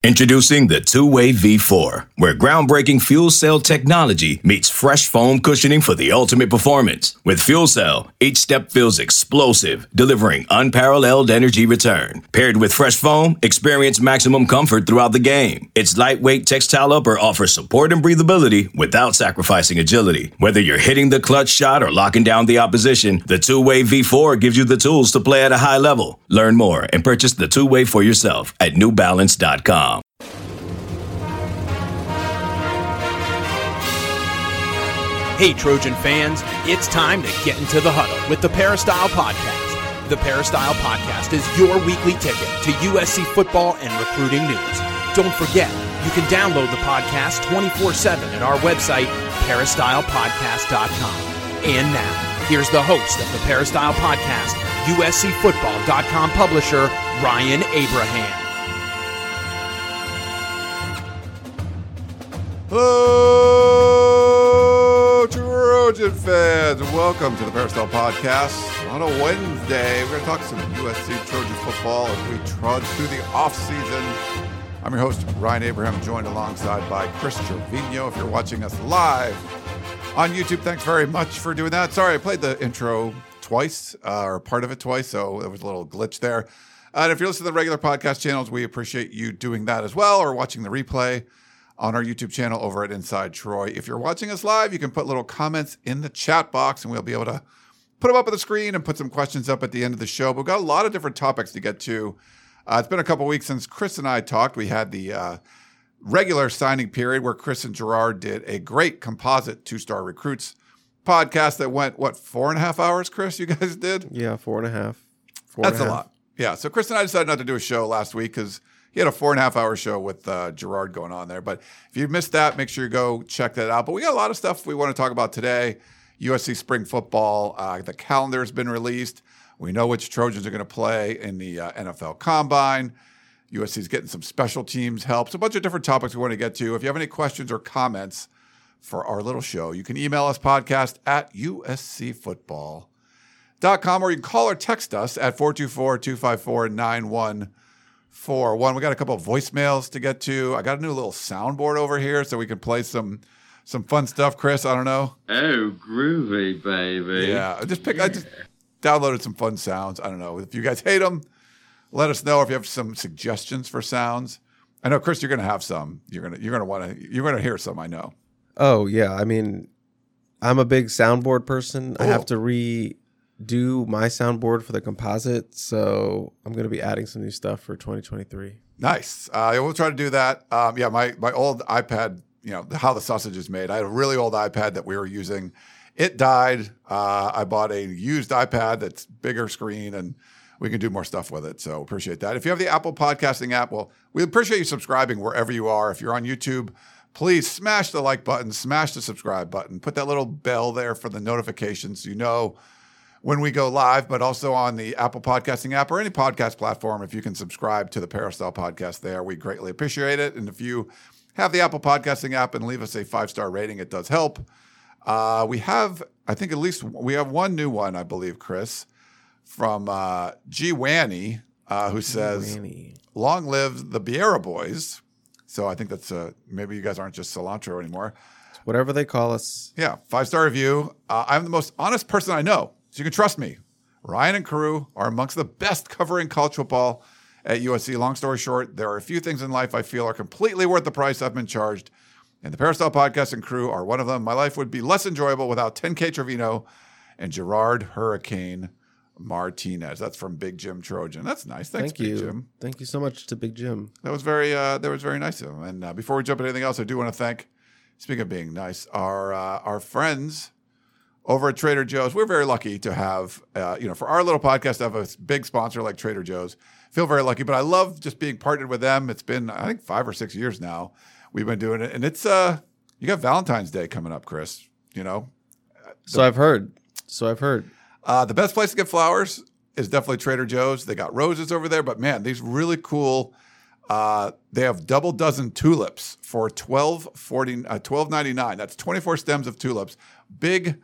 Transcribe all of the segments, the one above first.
Introducing the Two-Way V4, where groundbreaking fuel cell technology meets fresh foam cushioning for the ultimate performance. With fuel cell, each step feels explosive, delivering unparalleled energy return. Paired with fresh foam, experience maximum comfort throughout the game. Its lightweight textile upper offers support and breathability without sacrificing agility. Whether you're hitting the clutch shot or locking down the opposition, the Two-Way V4 gives you the tools to play at a high level. Learn more and purchase the Two-Way for yourself at newbalance.com. Hey, Trojan fans, it's time to get into the huddle with the Peristyle Podcast. The Peristyle Podcast is your weekly ticket to USC football and recruiting news. Don't forget, you can download the podcast 24/7 at our website, peristylepodcast.com. And now, here's the host of the Peristyle Podcast, USCFootball.com publisher, Ryan Abraham. Hello, Trojan fans, and welcome to the Peristyle Podcast. On a Wednesday, we're going to talk some USC Trojan football as we trudge through the offseason. I'm your host, Ryan Abraham, joined alongside by Chris Trevino. If you're watching us live on YouTube, thanks very much for doing that. Sorry, I played the intro twice, or part of it twice, so there was a little glitch there. And if you're listening to the regular podcast channels, we appreciate you doing that as well, or watching the replay on our YouTube channel over at Inside Troy. If you're watching us live, you can put little comments in the chat box, and we'll be able to put them up on the screen and put some questions up at the end of the show. But we've got a lot of different topics to get to. It's been a couple weeks since Chris and I talked. We had the regular signing period where Chris and Gerard did a great composite two-star recruits podcast that went, 4.5 hours, Chris, you guys did? Yeah, 4.5. That's a lot. Yeah, so Chris and I decided not to do a show last week because he had a 4.5 hour show with Gerard going on there. But if you missed that, make sure you go check that out. But we got a lot of stuff we want to talk about today. USC spring football. The calendar has been released. We know which Trojans are going to play in the NFL Combine. USC's getting some special teams help. So a bunch of different topics we want to get to. If you have any questions or comments for our little show, you can email us podcast at uscfootball.com, or you can call or text us at 424-254-9141. We got a couple of voicemails to get to. I got a new little soundboard over here so we can play some fun stuff. Chris, I don't know. Oh, groovy, baby. Yeah, I just downloaded some fun sounds. I don't know. If you guys hate them, let us know. If you have some suggestions for sounds. I know, Chris, you're going to have some. You're going to hear some, I know. Oh, yeah. I mean, I'm a big soundboard person. Cool. I have to redo my soundboard for the composite, so I'm going to be adding some new stuff for 2023. Nice. We'll try to do that. My old iPad, how the sausage is made. I had a really old iPad that we were using. It died. I bought a used iPad that's bigger screen, and we can do more stuff with it. So appreciate that. If you have the Apple Podcasting app, well, we appreciate you subscribing wherever you are. If you're on YouTube, please smash the like button, smash the subscribe button, put that little bell there for the notifications so you know when we go live, but also on the Apple Podcasting app or any podcast platform. If you can subscribe to the Peristyle Podcast there, we greatly appreciate it. And if you have the Apple Podcasting app and leave us a 5-star rating, it does help. We have one new one, I believe, Chris, from G. Wanny, who says, "Long live the Biera Boys." So I think that's maybe you guys aren't just cilantro anymore. It's whatever they call us. Yeah, 5-star review. I'm the most honest person I know, so you can trust me. Ryan and crew are amongst the best covering college football at USC. Long story short, there are a few things in life I feel are completely worth the price I've been charged, and the Peristyle Podcast and crew are one of them. My life would be less enjoyable without 10K Trevino and Gerard Hurricane Martinez. That's from Big Jim Trojan. That's nice. Thanks, Big Jim. Thank you so much to Big Jim. That was very nice of him. And before we jump into anything else, I do want to thank, speaking of being nice, our friends over at Trader Joe's. We're very lucky to have, for our little podcast to have a big sponsor like Trader Joe's. Feel very lucky, but I love just being partnered with them. It's been, I think, 5 or 6 years now we've been doing it. And it's, you got Valentine's Day coming up, Chris, So I've heard. The best place to get flowers is definitely Trader Joe's. They got roses over there, but man, these really cool. They have double dozen tulips for $12.99. That's 24 stems of tulips. Big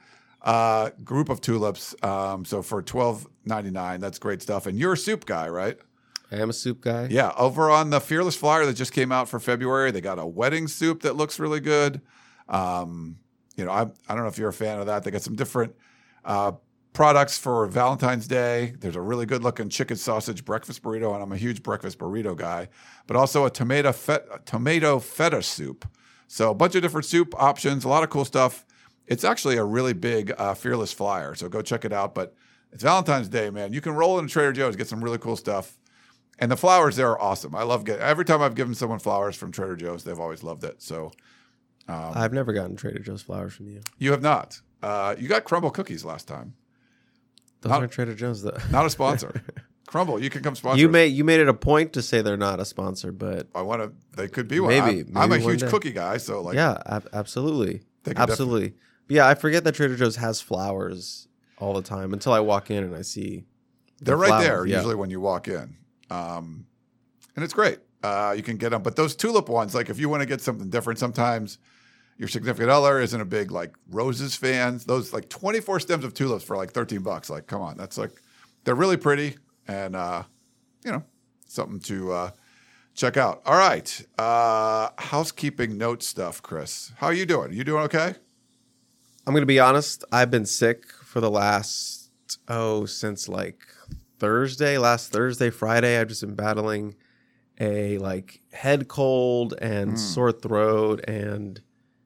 group of tulips. So for $12.99, that's great stuff. And you're a soup guy, right? I am a soup guy. Yeah, over on the Fearless Flyer that just came out for February, they got a wedding soup that looks really good. I don't know if you're a fan of that. They got some different products for Valentine's Day. There's a really good looking chicken sausage breakfast burrito, and I'm a huge breakfast burrito guy, but also a tomato feta soup. So a bunch of different soup options, a lot of cool stuff. It's actually a really big Fearless Flyer, so go check it out. But it's Valentine's Day, man. You can roll into Trader Joe's, get some really cool stuff. And the flowers there are awesome. I love every time I've given someone flowers from Trader Joe's, they've always loved it. So I've never gotten Trader Joe's flowers from you. You have not. You got Crumble cookies last time. Those aren't Trader Joe's, though. Not a sponsor. Crumble, you can come sponsor. You made it a point to say they're not a sponsor, but they could be one. Maybe I'm a huge cookie guy, so like yeah, absolutely, absolutely. But yeah, I forget that Trader Joe's has flowers all the time until I walk in and I see they're right flowers. there usually when you walk in, and it's great. You can get them, but those tulip ones, like if you want to get something different, sometimes your significant other isn't a big like roses fan. Those like 24 stems of tulips for like $13. Like, come on, that's like they're really pretty and something to check out. All right, housekeeping note stuff, Chris. How are you doing? You doing okay? I'm going to be honest. I've been sick for the last, since like last Thursday, Friday. I've just been battling a like head cold and sore throat. And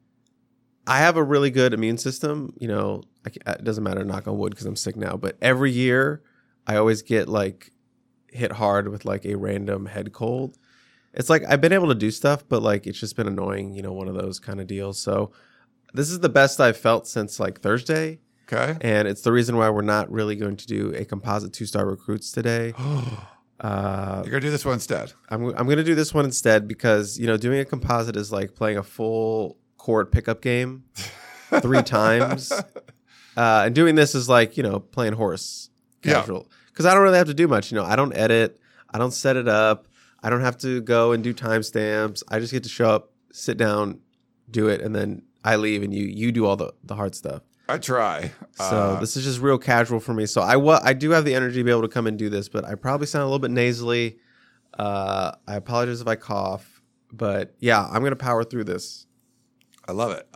I have a really good immune system. You know, it doesn't matter, knock on wood, because I'm sick now. But every year I always get like hit hard with like a random head cold. It's like I've been able to do stuff, but like it's just been annoying, one of those kind of deals. So this is the best I've felt since like Thursday. Okay. And it's the reason why we're not really going to do a composite 2-star recruits today. You're going to do this one instead. I'm going to do this one instead because, doing a composite is like playing a full court pickup game 3 times. And doing this is like, playing horse casual. Because I don't really have to do much. I don't edit. I don't set it up. I don't have to go and do timestamps. I just get to show up, sit down, do it, and then I leave and you do all the hard stuff. I try. So this is just real casual for me. So I do have the energy to be able to come and do this, but I probably sound a little bit nasally. I apologize if I cough, but yeah, I'm going to power through this. I love it.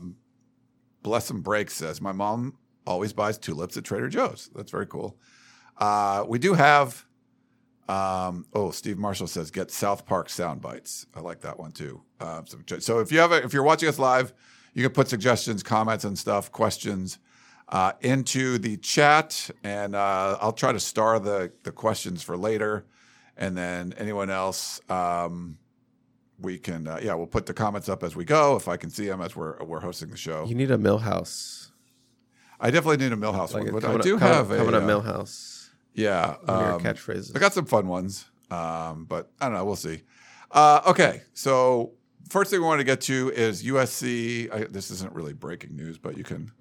Bless and Break says, my mom always buys tulips at Trader Joe's. That's very cool. We do have, Steve Marshall says, get South Park sound bites. I like that one too. So if you're watching us live, you can put suggestions, comments and stuff, questions into the chat, and I'll try to star the questions for later. And then anyone else, we can, we'll put the comments up as we go if I can see them as we're hosting the show. You need a Millhouse. I definitely need a Millhouse one, but I do coming have up Millhouse. Yeah, one of your catchphrases. I got some fun ones, but I don't know. We'll see. Okay, so first thing we want to get to is USC. This isn't really breaking news, but we have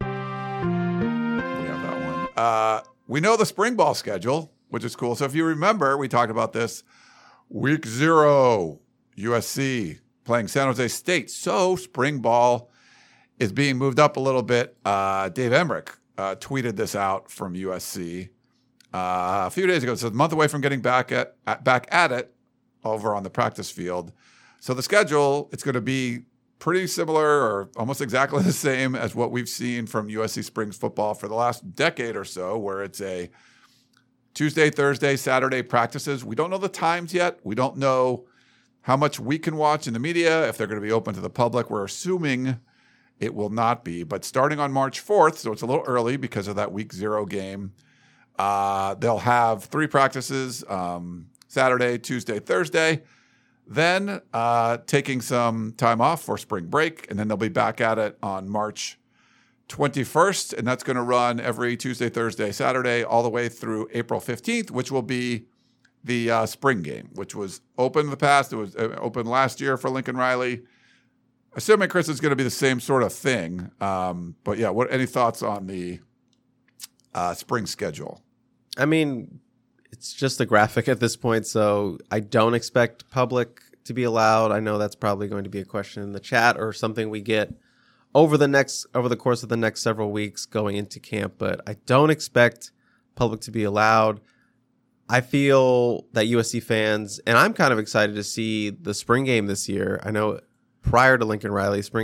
that one. We know the spring ball schedule, which is cool. So if you remember, we talked about this. Week 0, USC playing San Jose State. So spring ball is being moved up a little bit. Dave Emmerich tweeted this out from USC a few days ago. It says a month away from getting back at it over on the practice field. So the schedule, it's going to be pretty similar or almost exactly the same as what we've seen from USC Springs football for the last decade or so, where it's a Tuesday, Thursday, Saturday practices. We don't know the times yet. We don't know how much we can watch in the media, if they're going to be open to the public. We're assuming it will not be. But starting on March 4th, so it's a little early because of that week 0 game, they'll have 3 practices, Saturday, Tuesday, Thursday. Then taking some time off for spring break, and then they'll be back at it on March 21st, and that's going to run every Tuesday, Thursday, Saturday, all the way through April 15th, which will be the spring game, which was open in the past. It was open last year for Lincoln Riley. Assuming, Chris, it's going to be the same sort of thing. But yeah, any thoughts on the spring schedule? I mean, it's just a graphic at this point, so I don't expect public to be allowed. I know that's probably going to be a question in the chat or something we get over the course of the next several weeks going into camp, but I don't expect public to be allowed. I feel that USC fans, and I'm kind of excited to see the spring game this year. I know prior to Lincoln Riley, spring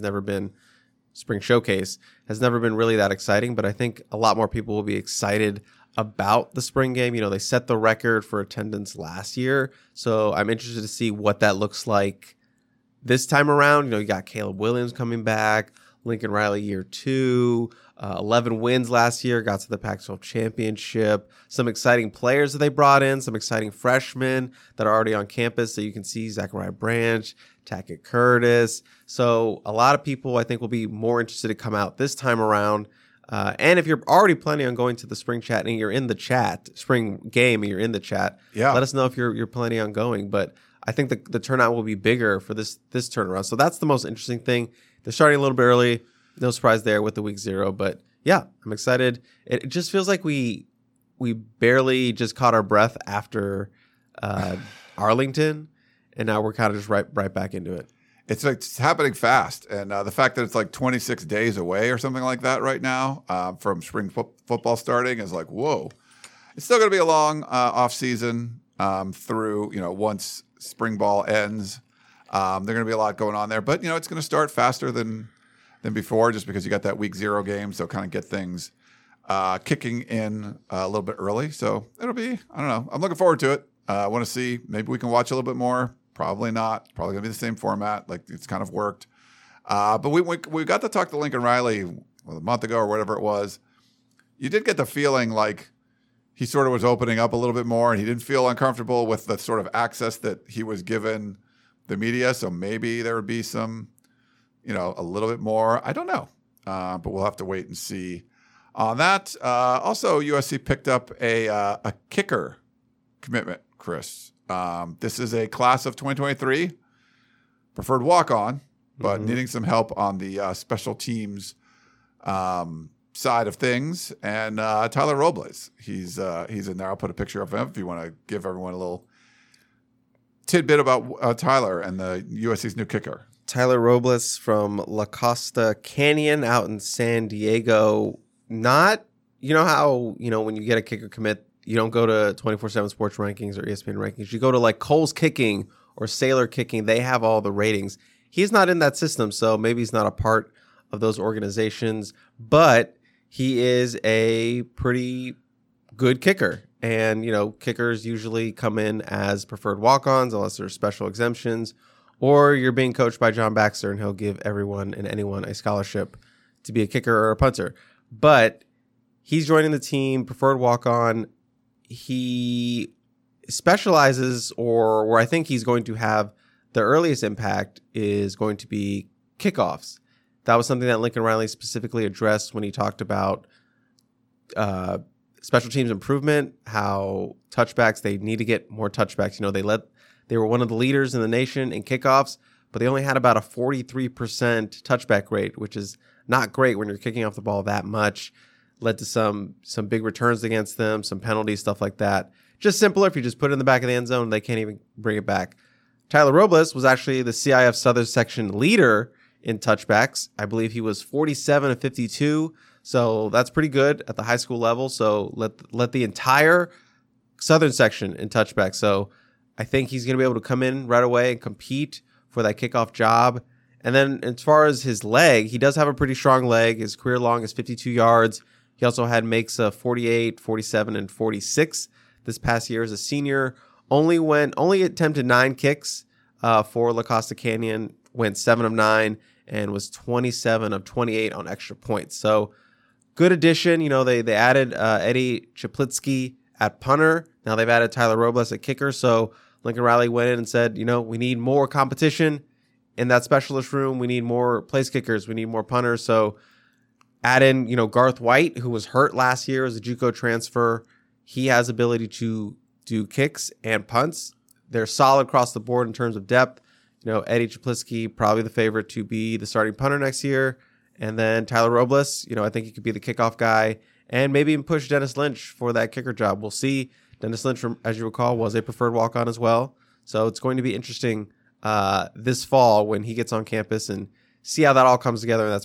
showcase has never been really that exciting, but I think a lot more people will be excited about the spring game. You know, they set the record for attendance last year, so I'm interested to see what that looks like this time around. You know, you got Caleb Williams coming back, Lincoln Riley year 2, 11 wins last year, got to the Pac-12 championship, some exciting players that they brought in, some exciting freshmen that are already on campus. So you can see Zachariah Branch, Tackett Curtis. So a lot of people I think will be more interested to come out this time around. And if you're already planning on going to the spring chat and you're in the chat, spring game and you're in the chat, let us know if you're planning on going. But I think the turnout will be bigger for this turnaround. So that's the most interesting thing. They're starting a little bit early. No surprise there with the week 0. But yeah, I'm excited. It just feels like we barely just caught our breath after Arlington, and now we're kind of just right back into it. It's happening fast, and the fact that it's like 26 days away or something like that right now from spring football starting is like, whoa. It's still going to be a long off season through, once spring ball ends. There's going to be a lot going on there, but it's going to start faster than before, just because you got that week 0 game, so kind of get things kicking in a little bit early. So it'll be, I don't know. I'm looking forward to it. I want to see, maybe we can watch a little bit more. Probably not. Probably going to be the same format. Like, it's kind of worked. But we got to talk to Lincoln Riley a month ago or whatever it was. You did get the feeling like he sort of was opening up a little bit more, and he didn't feel uncomfortable with the sort of access that he was given the media. So maybe there would be some, a little bit more. I don't know. But we'll have to wait and see on that. Also, USC picked up a kicker commitment, Chris. This is a class of 2023, preferred walk-on, but needing some help on the special teams side of things. And Tyler Robles, he's in there. I'll put a picture of him if you want to give everyone a little tidbit about Tyler and the USC's new kicker. Tyler Robles from La Costa Canyon out in San Diego. Not, how, when you get a kicker commit, you don't go to 24/7 Sports Rankings or ESPN Rankings. You go to like Cole's Kicking or Sailor Kicking. They have all the ratings. He's not in that system, so maybe he's not a part of those organizations, but he is a pretty good kicker. And, kickers usually come in as preferred walk-ons unless there's special exemptions, or you're being coached by John Baxter and he'll give everyone and anyone a scholarship to be a kicker or a punter. But he's joining the team, preferred walk-on. He specializes, or where I think he's going to have the earliest impact is going to be kickoffs. That was something that Lincoln Riley specifically addressed when he talked about special teams improvement, how touchbacks, they need to get more touchbacks. They were one of the leaders in the nation in kickoffs, but they only had about a 43% touchback rate, which is not great when you're kicking off the ball that much. Led to some big returns against them, some penalties, stuff like that. Just simpler if you just put it in the back of the end zone, they can't even bring it back. Tyler Robles was actually the CIF Southern Section leader in touchbacks. I believe he was 47 of 52, so that's pretty good at the high school level. So let the entire Southern Section in touchbacks. So I think he's going to be able to come in right away and compete for that kickoff job. And then as far as his leg, he does have a pretty strong leg. His career long is 52 yards. He also had makes of 48, 47, and 46 this past year as a senior. Only attempted 9 kicks for La Costa Canyon, went 7 of 9, and was 27 of 28 on extra points. So good addition. They added Eddie Chaplitsky at punter. Now they've added Tyler Robles at kicker. So Lincoln Riley went in and said, we need more competition in that specialist room. We need more place kickers. We need more punters. So add in, Garth White, who was hurt last year as a JUCO transfer. He has ability to do kicks and punts. They're solid across the board in terms of depth. Eddie Chaplitsky, probably the favorite to be the starting punter next year. And then Tyler Robles, I think he could be the kickoff guy and maybe even push Dennis Lynch for that kicker job. We'll see. Dennis Lynch, as you recall, was a preferred walk-on as well. So it's going to be interesting this fall when he gets on campus and see how that all comes together in that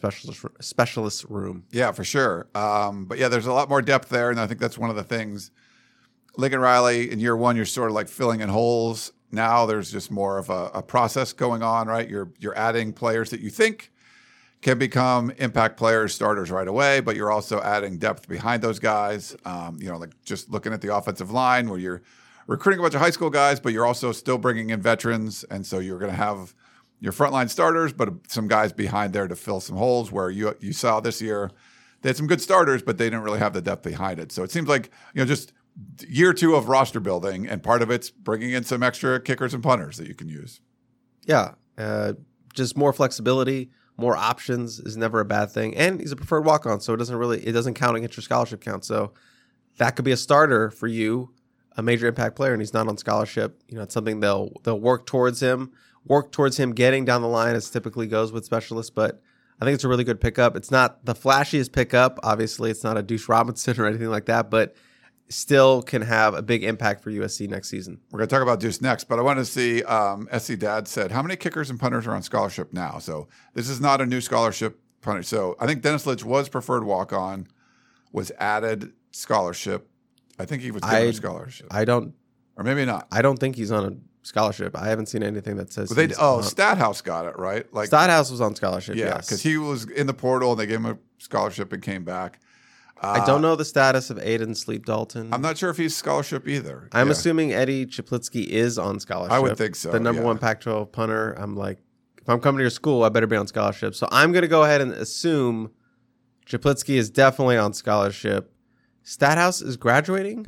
specialist room. Yeah, for sure. But yeah, there's a lot more depth there, and I think that's one of the things Lincoln Riley, in year one, you're sort of like filling in holes. Now there's just more of a process going on, right? You're adding players that you think can become impact players, starters right away, but you're also adding depth behind those guys. Like just looking at the offensive line where you're recruiting a bunch of high school guys, but you're also still bringing in veterans. And so you're going to have your frontline starters, but some guys behind there to fill some holes where you saw this year. They had some good starters, but they didn't really have the depth behind it. So it seems like, just year two of roster building, and part of it's bringing in some extra kickers and punters that you can use. Yeah. Just more flexibility, more options is never a bad thing. And he's a preferred walk-on, so it doesn't count against your scholarship count. So that could be a starter for you, a major impact player, and he's not on scholarship. It's something they'll work towards him getting down the line, as typically goes with specialists. But I think it's a really good pickup. It's not the flashiest pickup. Obviously, it's not a Deuce Robinson or anything like that, but still can have a big impact for USC next season. We're going to talk about Deuce next, but I want to see, SC Dad said, how many kickers and punters are on scholarship now? So this is not a new scholarship punter. So I think Dennis Litch was preferred walk-on, was added scholarship. I think he was given a scholarship. Or maybe not. I don't think he's on a scholarship. I haven't seen anything that says Stathouse got it, right? Stathouse was on scholarship, yes. Because he was in the portal and they gave him a scholarship and came back. I don't know the status of Aiden Sleep Dalton. I'm not sure if he's scholarship either. I'm assuming Eddie Chaplitsky is on scholarship. I would think so. The number one Pac-12 punter. I'm like, if I'm coming to your school, I better be on scholarship. So I'm going to go ahead and assume Chaplitsky is definitely on scholarship. Stathouse is graduating?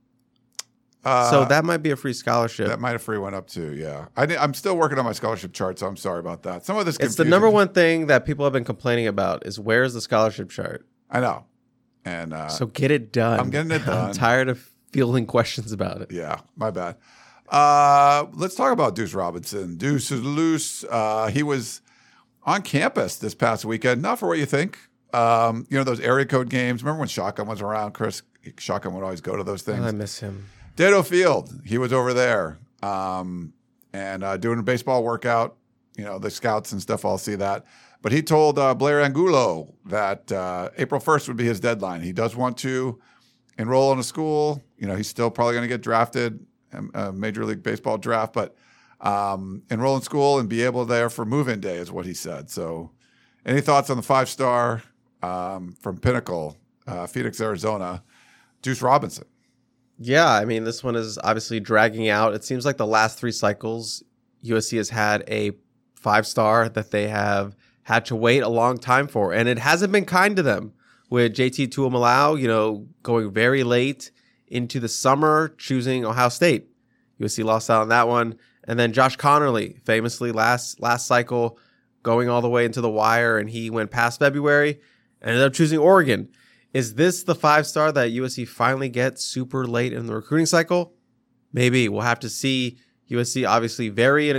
So that might be a free scholarship. That might have free one up too, yeah. I'm still working on my scholarship chart, so I'm sorry about that. Some of this It's the number one thing that people have been complaining about is where's the scholarship chart? I know. And so get it done. I'm getting it done. I'm tired of fielding questions about it. Yeah, my bad. Let's talk about Deuce Robinson. Deuce is loose. He was on campus this past weekend. Not for what you think. Those area code games. Remember when Shotgun was around, Chris? Shotgun would always go to those things. I miss him. Dedeaux Field. He was over there and doing a baseball workout. The scouts and stuff all see that. But he told Blair Angulo that April 1st would be his deadline. He does want to enroll in a school. He's still probably going to get drafted, Major League Baseball draft, but enroll in school and be able there for move-in day is what he said. So any thoughts on the 5-star from Pinnacle, Phoenix, Arizona, Deuce Robinson? Yeah, I mean, this one is obviously dragging out. It seems like the last 3 cycles, USC has had a 5-star that they have had to wait a long time for, and it hasn't been kind to them. With JT Tuimalau, going very late into the summer, choosing Ohio State. USC lost out on that one. And then Josh Connerly, famously last cycle, going all the way into the wire, and he went past February and ended up choosing Oregon. Is this the 5-star that USC finally gets super late in the recruiting cycle? Maybe. We'll have to see. USC obviously in a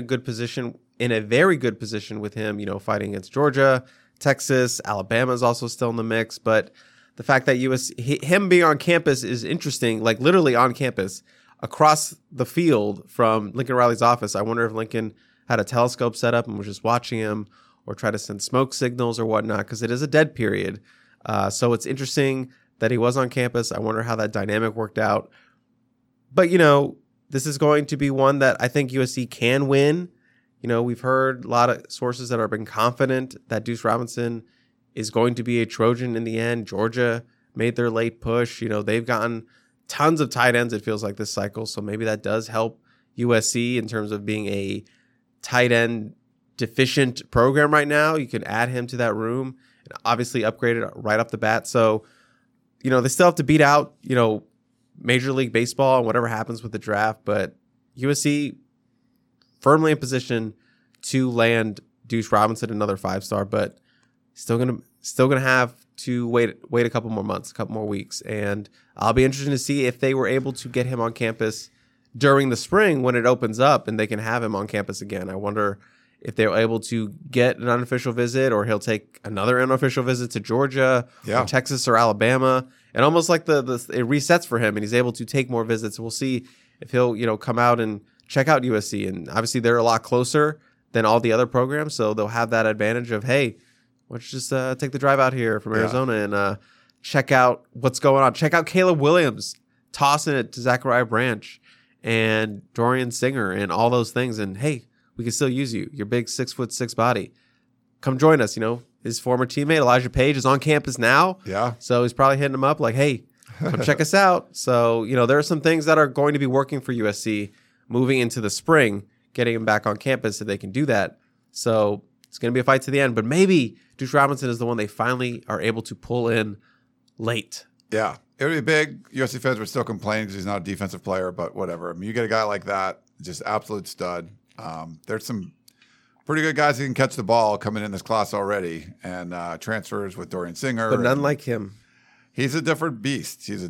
very good position with him, fighting against Georgia, Texas, Alabama is also still in the mix. But the fact that him being on campus is interesting, like literally on campus across the field from Lincoln Riley's office. I wonder if Lincoln had a telescope set up and was just watching him or try to send smoke signals or whatnot, because it is a dead period. So it's interesting that he was on campus. I wonder how that dynamic worked out. But, this is going to be one that I think USC can win. We've heard a lot of sources that have been confident that Deuce Robinson is going to be a Trojan in the end. Georgia made their late push. They've gotten tons of tight ends, it feels like, this cycle. So maybe that does help USC in terms of being a tight end deficient program right now. You can add him to that room and obviously upgrade it right off the bat. So, they still have to beat out, Major League Baseball and whatever happens with the draft. But USC firmly in position to land Deuce Robinson, another 5-star, but still gonna have to wait a couple more months, a couple more weeks, and I'll be interested to see if they were able to get him on campus during the spring when it opens up and they can have him on campus again. I wonder if they're able to get an unofficial visit, or he'll take another unofficial visit to Georgia, or Texas, or Alabama, and almost like it resets for him and he's able to take more visits. We'll see if he'll come out and check out USC, and obviously they're a lot closer than all the other programs, so they'll have that advantage of, hey, let's just take the drive out here from Arizona and check out what's going on. Check out Caleb Williams tossing it to Zachariah Branch and Dorian Singer and all those things. And hey, we can still use you. Your big 6'6" body. Come join us. His former teammate Elijah Page is on campus now. Yeah. So he's probably hitting him up like, hey, come check us out. So, there are some things that are going to be working for USC moving into the spring, getting him back on campus so they can do that. So it's going to be a fight to the end. But maybe Deuce Robinson is the one they finally are able to pull in late. Yeah. It would be big. USC fans would still complain because he's not a defensive player, but whatever. I mean, you get a guy like that, just absolute stud. There's some pretty good guys who can catch the ball coming in this class already, and transfers with Dorian Singer. But none like him. He's a different beast. He's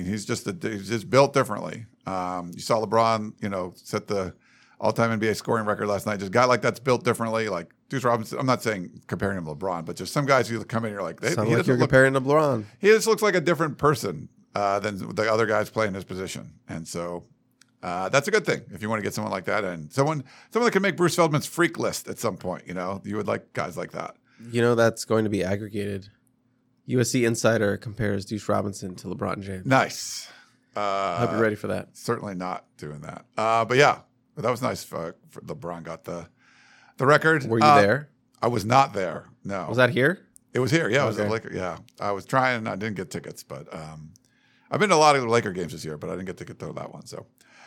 just built differently. You saw LeBron, set the all-time NBA scoring record last night. Just a guy like that's built differently, like Deuce Robinson. I'm not saying comparing him to LeBron, but just some guys who come in, you're like, comparing to LeBron. He just looks like a different person than the other guys playing his position, and so that's a good thing if you want to get someone like that, and someone that can make Bruce Feldman's freak list at some point. You would like guys like that. That's going to be aggregated. USC Insider compares Deuce Robinson to LeBron James. Nice. I hope you're ready for that. Certainly not doing that. But yeah, that was nice. For LeBron got the record. Were you there? I was not there. No. Was that here? It was here. Yeah, it was at Laker. Yeah, I was trying. I didn't get tickets, but I've been to a lot of the Laker games this year, but I didn't get to get to that one. So,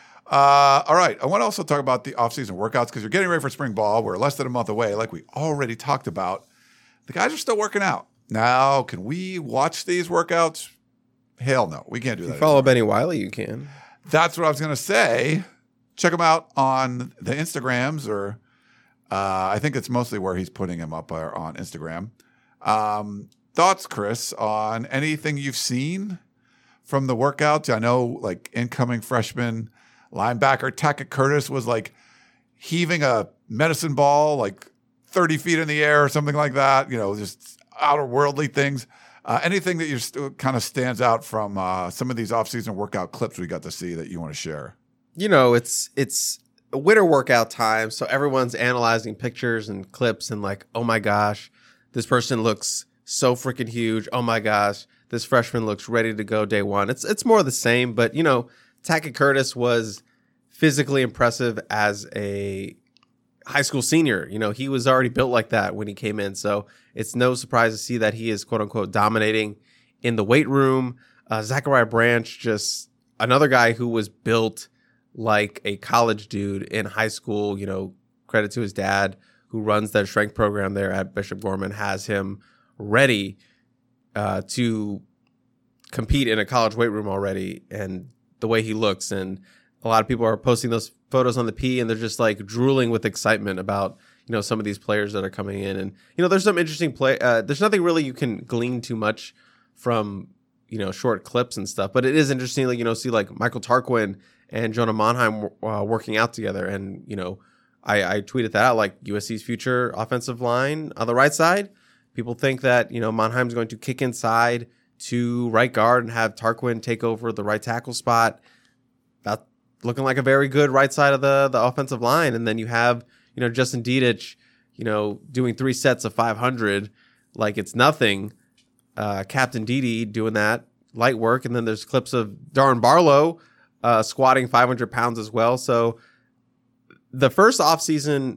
all right. I want to also talk about the offseason workouts because you're getting ready for spring ball. We're less than a month away, like we already talked about. The guys are still working out. Now, can we watch these workouts? Hell no. We can't do that. If you follow Benny Wiley, you can. That's what I was going to say. Check him out on the Instagrams, or I think it's mostly where he's putting him up on Instagram. Thoughts, Chris, on anything you've seen from the workouts? I know, like, incoming freshman linebacker Tackett Curtis was, like, heaving a medicine ball, like, 30 feet in the air or something like that. Just outer-worldly things. Anything that kind of stands out from some of these off-season workout clips we got to see that you want to share? It's a winter workout time, so everyone's analyzing pictures and clips and like, oh my gosh, this person looks so freaking huge. Oh my gosh, this freshman looks ready to go day one. It's more of the same, but Tackett Curtis was physically impressive as a high school senior. He was already built like that when he came in, so it's no surprise to see that he is quote unquote dominating in the weight room. Zachariah Branch, just another guy who was built like a college dude in high school. Credit to his dad who runs that strength program there at Bishop Gorman, has him ready to compete in a college weight room already, and the way he looks. And a lot of people are posting those photos on the P, and they're just like drooling with excitement about, some of these players that are coming in. And, there's some interesting play. There's nothing really you can glean too much from, short clips and stuff, but it is interesting, like, see like Michael Tarquin and Jonah Monheim working out together. And, I tweeted that out, like USC's future offensive line on the right side. People think that, Monheim's going to kick inside to right guard and have Tarquin take over the right tackle spot. That's looking like a very good right side of the offensive line. And then you have, Justin Dedich, doing 3 sets of 500 like it's nothing. Captain Dede doing that light work. And then there's clips of Darren Barlow squatting 500 pounds as well. So the first offseason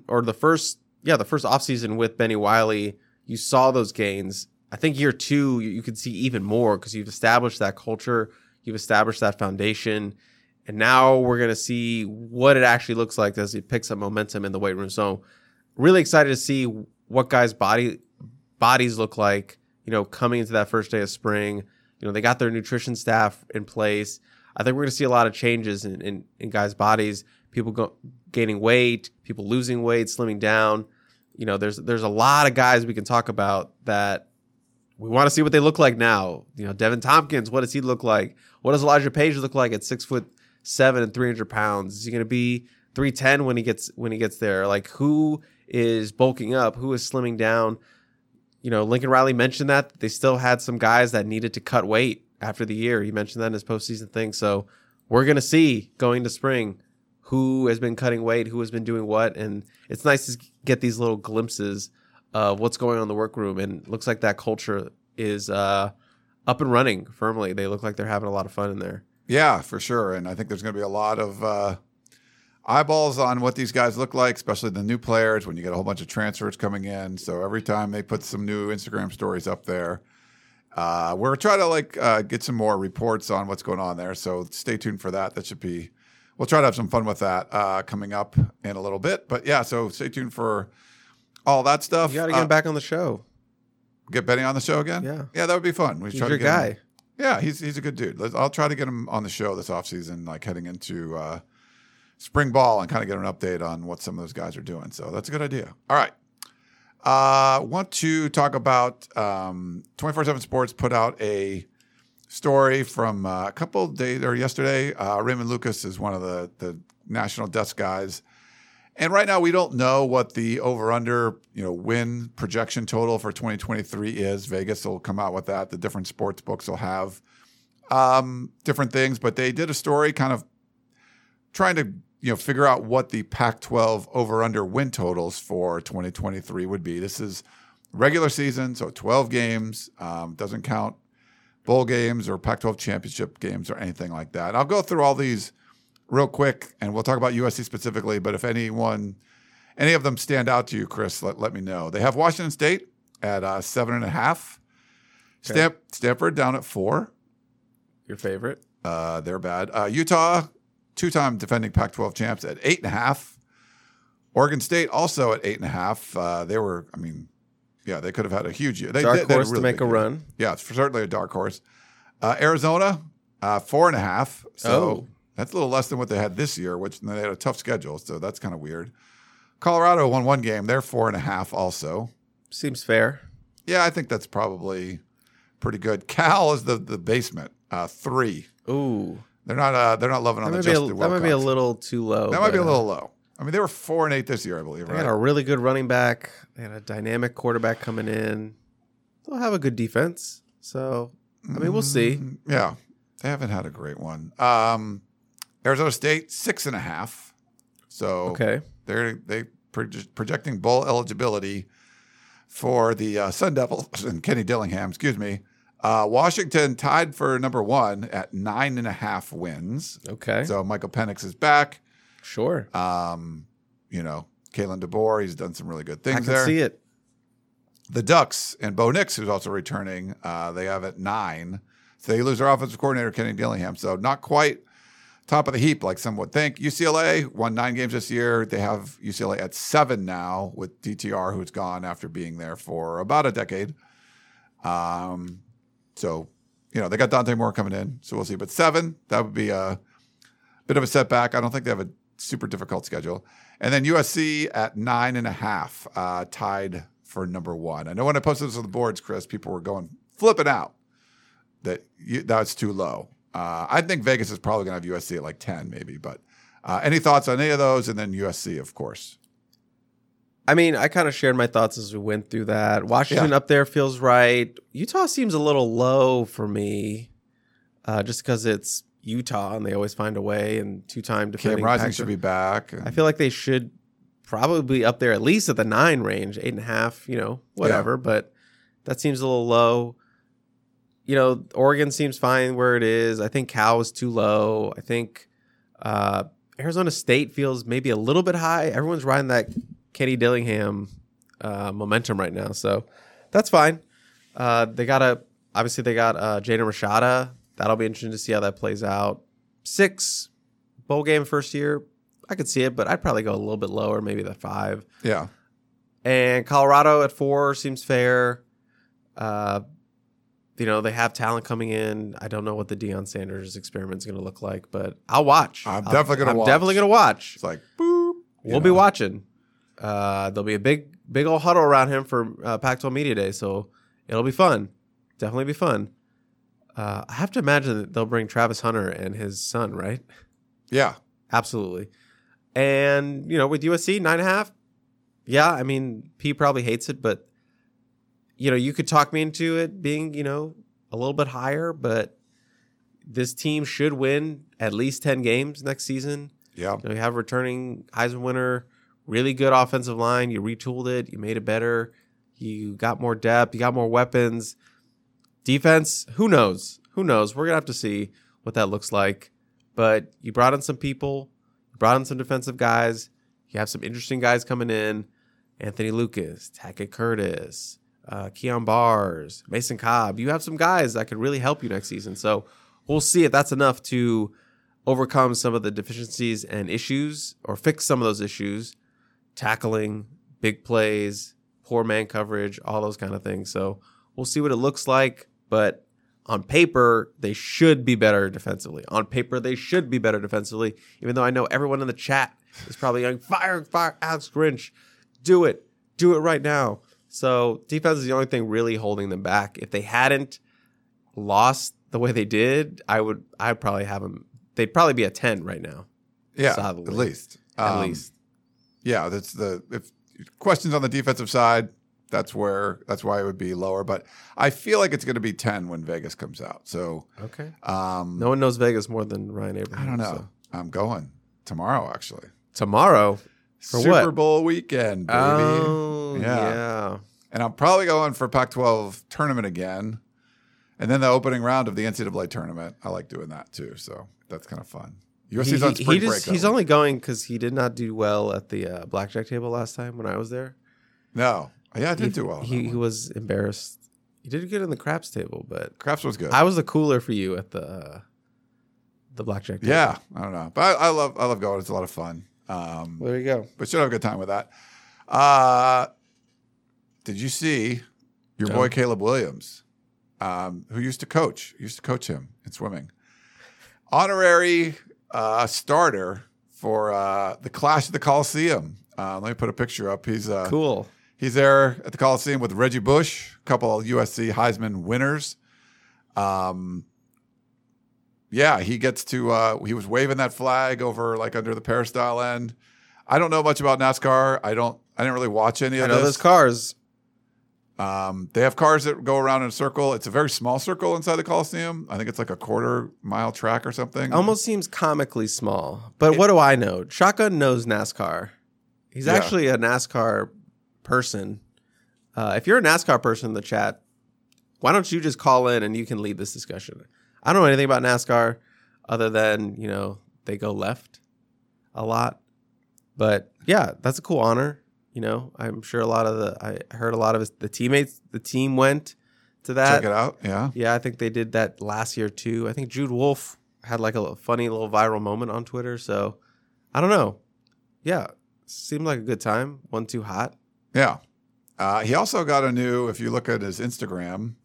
with Benny Wiley, you saw those gains. I think year 2, you could see even more because you've established that culture. You've established that foundation. And now we're going to see what it actually looks like as it picks up momentum in the weight room. So really excited to see what guys' bodies look like, coming into that first day of spring. They got their nutrition staff in place. I think we're going to see a lot of changes in guys' bodies, people gaining weight, people losing weight, slimming down. There's a lot of guys we can talk about that we want to see what they look like now. Devin Tompkins, what does he look like? What does Elijah Page look like at 6'7" and 300 pounds? Is he going to be 310 when he gets there? Like, who is bulking up? Who is slimming down? Lincoln Riley mentioned that they still had some guys that needed to cut weight after the year. He mentioned that in his postseason thing. So we're going to see going to spring who has been cutting weight, who has been doing what. And it's nice to get these little glimpses of what's going on in the workroom. And it looks like that culture is up and running firmly. They look like they're having a lot of fun in there. Yeah, for sure. And I think there's going to be a lot of eyeballs on what these guys look like, especially the new players when you get a whole bunch of transfers coming in. So every time they put some new Instagram stories up there, we're trying to get some more reports on what's going on there. So stay tuned for that. We'll try to have some fun with that coming up in a little bit. But yeah, so stay tuned for all that stuff. You got to get him back on the show. Get Benny on the show again? Yeah, that would be fun. He's your guy. Yeah, he's a good dude. I'll try to get him on the show this offseason, like heading into spring ball, and kind of get an update on what some of those guys are doing. So that's a good idea. All right. Want to talk about 24/7 Sports put out a story from a couple of days or yesterday. Raymond Lucas is one of the national desk guys. And right now we don't know what the over-under, win projection total for 2023 is. Vegas will come out with that. The different sports books will have different things, but they did a story kind of trying to figure out what the Pac-12 over-under win totals for 2023 would be. This is regular season, so 12 games. Doesn't count bowl games or Pac-12 championship games or anything like that. I'll go through all these real quick, and we'll talk about USC specifically, but if any of them stand out to you, Chris, let me know. They have Washington State at 7.5. Okay. Stanford down at 4. Your favorite? They're bad. Utah, two-time defending Pac-12 champs, at 8.5. Oregon State also at 8.5. They could have had a huge year. Dark horse to make a run. Yeah, it's certainly a dark horse. Arizona, 4.5. So that's a little less than what they had this year, which they had a tough schedule, so that's kind of weird. Colorado won one game. They're 4.5 also. Seems fair. Yeah, I think that's probably pretty good. Cal is the basement, 3. Ooh. They're not loving on the Justin Wilcox. That might be a little too low. That might be a little low. I mean, they were 4-8 this year, I believe, right? They had a really good running back. They had a dynamic quarterback coming in. They'll have a good defense. So, we'll see. Yeah. They haven't had a great one. Arizona State, 6.5. So okay. They projecting bowl eligibility for the Sun Devils and Kenny Dillingham, excuse me. Washington tied for number 1 at 9.5 wins. Okay. So Michael Penix is back. Sure. Kalen DeBoer, he's done some really good things there. I can see it. The Ducks and Bo Nix, who's also returning, they have at 9. So they lose their offensive coordinator, Kenny Dillingham. So not quite top of the heap like some would think. UCLA won 9 games this year. They have UCLA at 7 now with DTR, who's gone after being there for about a decade. So, they got Dante Moore coming in. So we'll see. But 7, that would be a bit of a setback. I don't think they have a super difficult schedule. And then USC at 9.5, tied for number 1. I know when I posted this on the boards, Chris, people were flipping out that's too low. I think Vegas is probably going to have USC at like 10 maybe. But any thoughts on any of those? And then USC, of course. I kind of shared my thoughts as we went through that. Washington up there feels right. Utah seems a little low for me just because it's Utah and they always find a way, and 2-time defending. Cam Rising should be back. I feel like they should probably be up there at least at the 9 range, 8.5, whatever. Yeah. But that seems a little low. Oregon seems fine where it is. I think Cal is too low. I think Arizona State feels maybe a little bit high. Everyone's riding that Kenny Dillingham momentum right now, so that's fine. They got Jaden Rashada. That'll be interesting to see how that plays out. 6 bowl game first year, I could see it, but I'd probably go a little bit lower, maybe the 5. Yeah. And Colorado at 4 seems fair. They have talent coming in. I don't know what the Deion Sanders experiment is going to look like, but I'll watch. I'm definitely going to watch. It's like, boop. We'll be watching. There'll be a big old huddle around him for Pac-12 Media Day, so it'll be fun. Definitely be fun. I have to imagine that they'll bring Travis Hunter and his son, right? Yeah. Absolutely. And, with USC, 9.5, yeah, P probably hates it, but, you could talk me into it being, a little bit higher, but this team should win at least 10 games next season. Yeah. You have returning Heisman winner, really good offensive line. You retooled it. You made it better. You got more depth. You got more weapons. Defense, who knows? We're going to have to see. what that looks like. But you brought in some people, you brought in some defensive guys. You have some interesting guys coming in. Anthony Lucas, Tackett Curtis, Keon Bars, Mason Cobb. You have some guys that could really help you next season. So we'll see if that's enough to overcome some of the deficiencies and issues or fix some of those issues. Tackling, big plays, poor man coverage, all those kind of things. So we'll see what it looks like. But on paper, they should be better defensively. On paper, they should be better defensively, even though I know everyone in the chat is probably going, fire Alex Grinch. Do it right now. So defense is the only thing really holding them back. If they hadn't lost the way they did, I'd probably have them. They'd probably be a 10 right now. Yeah, solidly. at least. At least. Yeah, if questions on the defensive side, that's why it would be lower. But I feel like it's going to be 10 when Vegas comes out. So okay. No one knows Vegas more than Ryan Abraham. I don't know. So. I'm going tomorrow, actually. Tomorrow? For Super what? Bowl weekend, baby. Oh, yeah. And I'm probably going for Pac-12 tournament again. And then the opening round of the NCAA tournament. I like doing that too. So that's kind of fun. USC's on spring break. He's only going because he did not do well at the blackjack table last time when I was there. No. Yeah, I didn't do well. He was embarrassed. He did good in the craps table, but craps was good. I was the cooler for you at the blackjack table. Yeah, I don't know. But I love going. It's a lot of fun. Well, there you go. But should have a good time with that. Did you see your boy Caleb Williams, who used to coach him in swimming? Honorary starter for the Clash of the Coliseum. Let me put a picture up. He's cool. He's there at the Coliseum with Reggie Bush, a couple of USC Heisman winners. Yeah, he gets to. He was waving that flag over like under the peristyle end. I don't know much about NASCAR. I didn't really watch any of this. I know there's cars. They have cars that go around in a circle. It's a very small circle inside the Coliseum. I think it's like a 1/4-mile track or something. Almost seems comically small. But what do I know? Shotgun knows NASCAR. He's actually a NASCAR person. If you're a NASCAR person in the chat, why don't you just call in and you can lead this discussion? I don't know anything about NASCAR other than, they go left a lot. But yeah, that's a cool honor. I'm sure I heard a lot of the teammates, the team went to that. Check it out. Yeah. Yeah, I think they did that last year too. I think Jude Wolf had like a funny little viral moment on Twitter. So I don't know. Yeah. Seemed like a good time. Wasn't too hot. Yeah. He also got a new, if you look at his Instagram,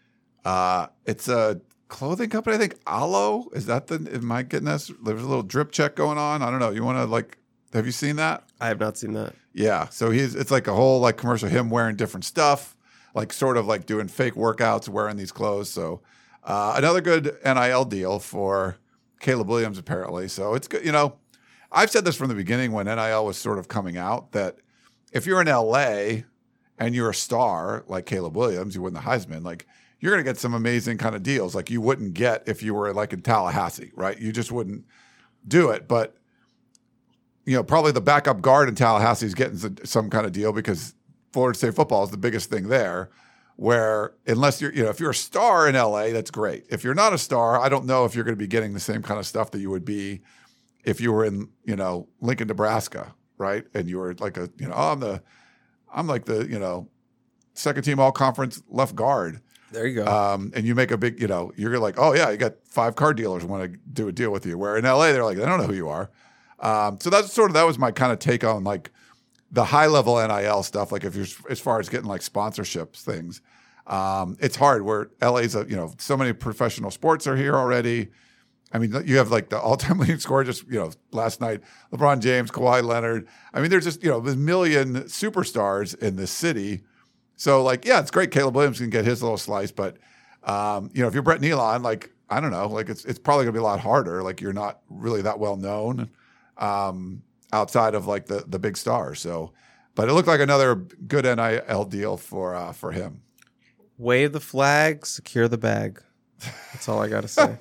it's a clothing company. I think Alo. Am I getting this? There's a little drip check going on. I don't know. You want to have you seen that? I have not seen that. Yeah. So it's like a whole commercial, him wearing different stuff, sort of doing fake workouts, wearing these clothes. So another good NIL deal for Caleb Williams, apparently. So it's good. I've said this from the beginning when NIL was sort of coming out that if you're in LA and you're a star like Caleb Williams, you win the Heisman, you're going to get some amazing kind of deals like you wouldn't get if you were in Tallahassee, right? You just wouldn't do it. But probably the backup guard in Tallahassee is getting some kind of deal because Florida State football is the biggest thing there. Where unless you're, if you're a star in LA, that's great. If you're not a star, I don't know if you're going to be getting the same kind of stuff that you would be if you were in, Lincoln, Nebraska, right? And you were I'm like the second team all conference left guard. There you go. And you make a big, you're like, oh yeah, you got 5 car dealers want to do a deal with you. Where in LA, they're like, they don't know who you are. So that was my kind of take on the high level NIL stuff. If you're as far as getting sponsorships things, it's hard. Where LA's so many professional sports are here already. I mean, you have the all-time leading scorer just last night, LeBron James, Kawhi Leonard. I mean, there's just there's a million superstars in this city. So it's great. Caleb Williams can get his little slice, but if you're Brett Nealon, I don't know, it's probably gonna be a lot harder. You're not really that well known outside of the big stars. So, but it looked like another good NIL deal for him. Wave the flag, secure the bag. That's all I got to say.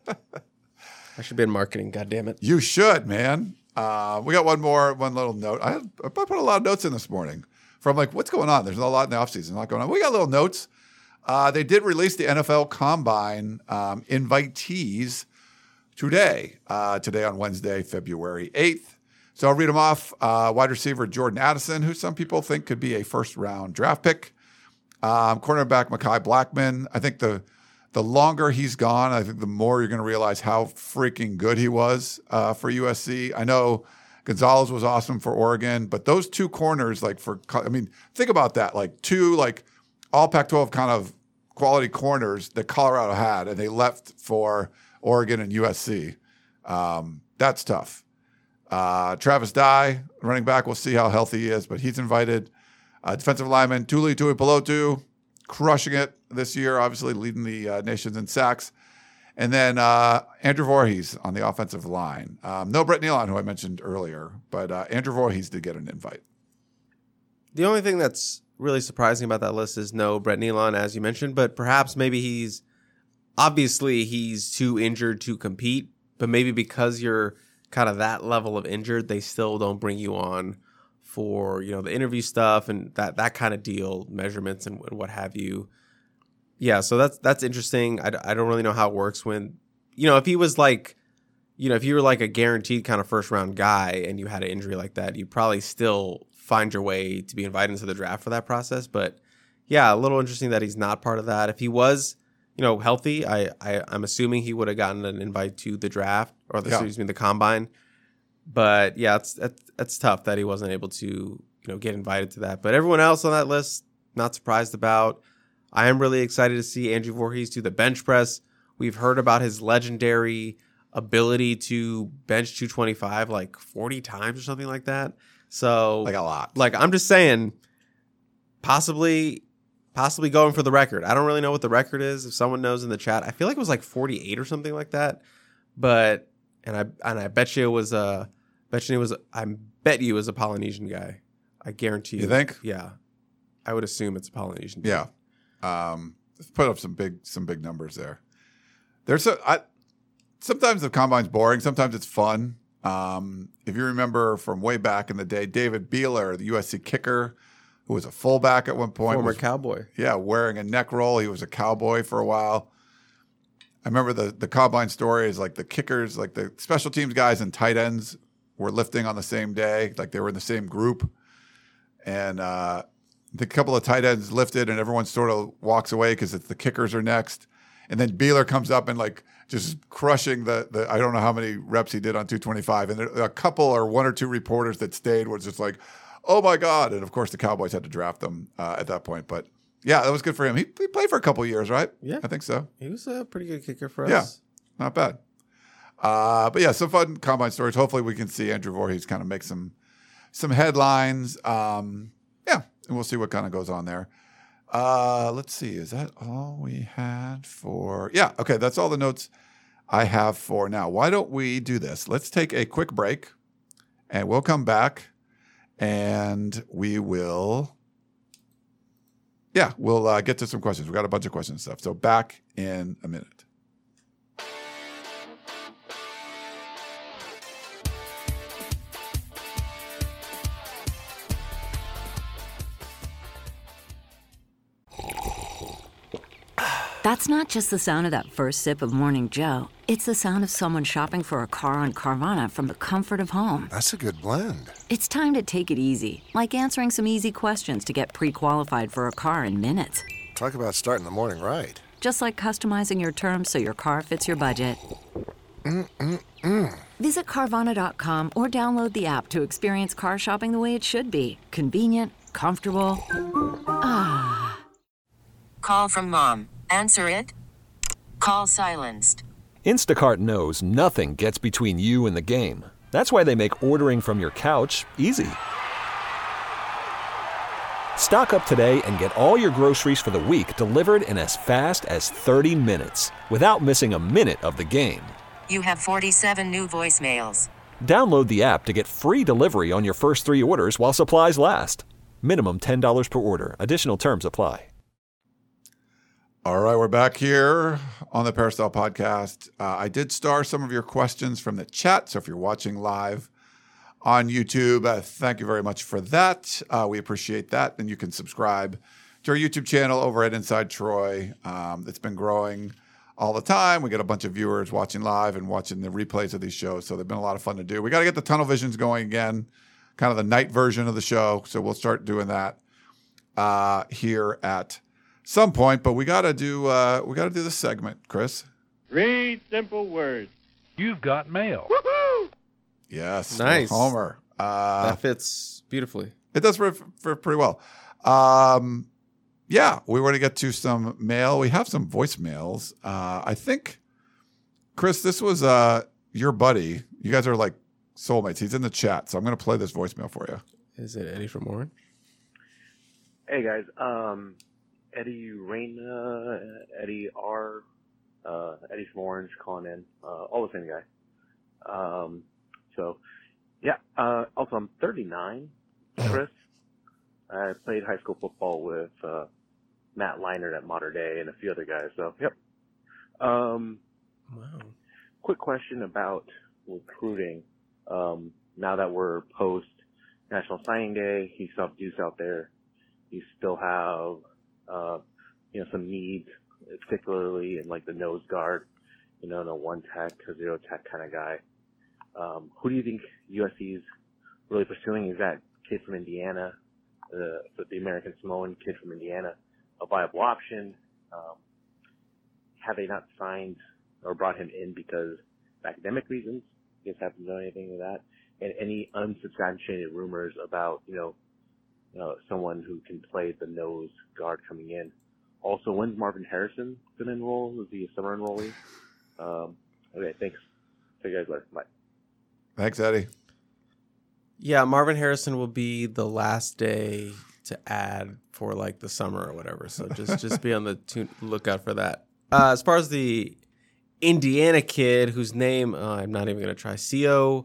I should be in marketing. God damn it. You should, man. We got one little note. I put a lot of notes in this morning from what's going on. There's a lot in the offseason, a lot going on. We got little notes. They did release the NFL Combine invitees today on Wednesday, February 8th. So I'll read them off. Wide receiver Jordan Addison, who some people think could be a first-round draft pick. Cornerback Mekhi Blackman. I think the longer he's gone, I think the more you're going to realize how freaking good he was for USC. I know Gonzalez was awesome for Oregon, but those two corners, think about that. Like two, like all Pac-12 kind of quality corners that Colorado had, and they left for Oregon and USC. That's tough. Travis Dye, running back, we'll see how healthy he is, but he's invited. Defensive lineman Tuli Tuipulotu, crushing it this year, obviously leading the nations in sacks. And then Andrew Voorhees on the offensive line. No Brett Nealon, who I mentioned earlier, but Andrew Voorhees did get an invite. The only thing that's really surprising about that list is no Brett Nealon, as you mentioned, but perhaps maybe he's too injured to compete, but maybe because you're kind of that level of injured, they still don't bring you on for, the interview stuff and that kind of deal, measurements and what have you. Yeah, so that's interesting. I don't really know how it works when, if he was like, if you were like a guaranteed kind of first round guy and you had an injury like that, you'd probably still find your way to be invited into the draft for that process. But yeah, a little interesting that he's not part of that. If he was, healthy, I'm assuming he would have gotten an invite to the draft or the combine. But yeah, it's tough that he wasn't able to, get invited to that. But everyone else on that list, not surprised about. I am really excited to see Andrew Voorhees do the bench press. We've heard about his legendary ability to bench 225 like 40 times or something like that. So like a lot. Like I'm just saying, possibly going for the record. I don't really know what the record is. If someone knows in the chat, I feel like it was like 48 or something like that. But I bet you it was I bet you it was a Polynesian guy. I guarantee you. You think? Yeah. I would assume it's a Polynesian dude. Yeah. Put up some big numbers there. Sometimes the combine's boring. Sometimes it's fun. If you remember from way back in the day, David Beeler, the USC kicker, who was a fullback at one point. Former Cowboy. Yeah, wearing a neck roll. He was a Cowboy for a while. I remember the combine story is like the kickers, like the special teams guys and tight ends were lifting on the same day. Like they were in the same group. And the couple of tight ends lifted and everyone sort of walks away because the kickers are next. And then Beeler comes up and like just crushing the I don't know how many reps he did on 225. And a couple or one or two reporters that stayed was just like, oh my God. And of course the Cowboys had to draft them at that point. But yeah, that was good for him. He played for a couple of years, right? Yeah. I think so. He was a pretty good kicker for us. Yeah, not bad. But yeah, some fun combine stories. Hopefully we can see Andrew Voorhees kind of make some headlines. Yeah, and we'll see what kind of goes on there. Let's see. Is that all we had for? Yeah. Okay. That's all the notes I have for now. Why don't we do this? Let's take a quick break and we'll come back and we'll get to some questions. We've got a bunch of questions and stuff. So back in a minute. That's not just the sound of that first sip of Morning Joe. It's the sound of someone shopping for a car on Carvana from the comfort of home. That's a good blend. It's time to take it easy, like answering some easy questions to get pre-qualified for a car in minutes. Talk about starting the morning right. Just like customizing your terms so your car fits your budget. Visit Carvana.com or download the app to experience car shopping the way it should be. Convenient, comfortable. Ah. Call from mom. Answer it. Call silenced. Instacart knows nothing gets between you and the game. That's why they make ordering from your couch easy. Stock up today and get all your groceries for the week delivered in as fast as 30 minutes without missing a minute of the game. You have 47 new voicemails. Download the app to get free delivery on your first 3 orders while supplies last. Minimum $10 per order. Additional terms apply. All right, we're back here on the Peristyle Podcast. I did star some of your questions from the chat, so if you're watching live on YouTube, thank you very much for that. We appreciate that, and you can subscribe to our YouTube channel over at Inside Troy. It's been growing all the time. We get a bunch of viewers watching live and watching the replays of these shows. So they've been a lot of fun to do. We got to get the Tunnel Visions going again, kind of the night version of the show. So we'll start doing that here at some point. But we got to do this segment, Chris. 3 simple words. You've got mail. Woohoo! Yes. Nice. Homer. That fits beautifully. It does for pretty well. Yeah, we want to get to some mail. We have some voicemails. I think, Chris, this was your buddy. You guys are like soulmates. He's in the chat, so I'm going to play this voicemail for you. Is it Eddie from Orange? Hey, guys. Eddie Reyna, Eddie R., Eddie from Orange calling in. All the same guy. Also, I'm 39, Chris. I played high school football with Matt Leinart at Mater Dei and a few other guys. So, yep. Wow. Quick question about recruiting. Now that we're post National Signing Day, you still have Deuce out there. You still have, some needs, particularly in like the nose guard, in a 1-tech or 0-tech kind of guy. Who do you think USC is really pursuing? Is that kid from Indiana, the American Samoan kid from Indiana, a viable option? Have they not signed or brought him in because of academic reasons? You guys haven't done anything with that? And any unsubstantiated rumors about, someone who can play the nose guard coming in? Also, when's Marvin Harrison going to enroll? Is he a summer enrollee? Okay, thanks. See you guys later. Bye. Thanks, Eddie. Yeah, Marvin Harrison will be the last day to add for like the summer or whatever. So just be on the lookout for that. As far as the Indiana kid whose name I'm not even gonna try, Co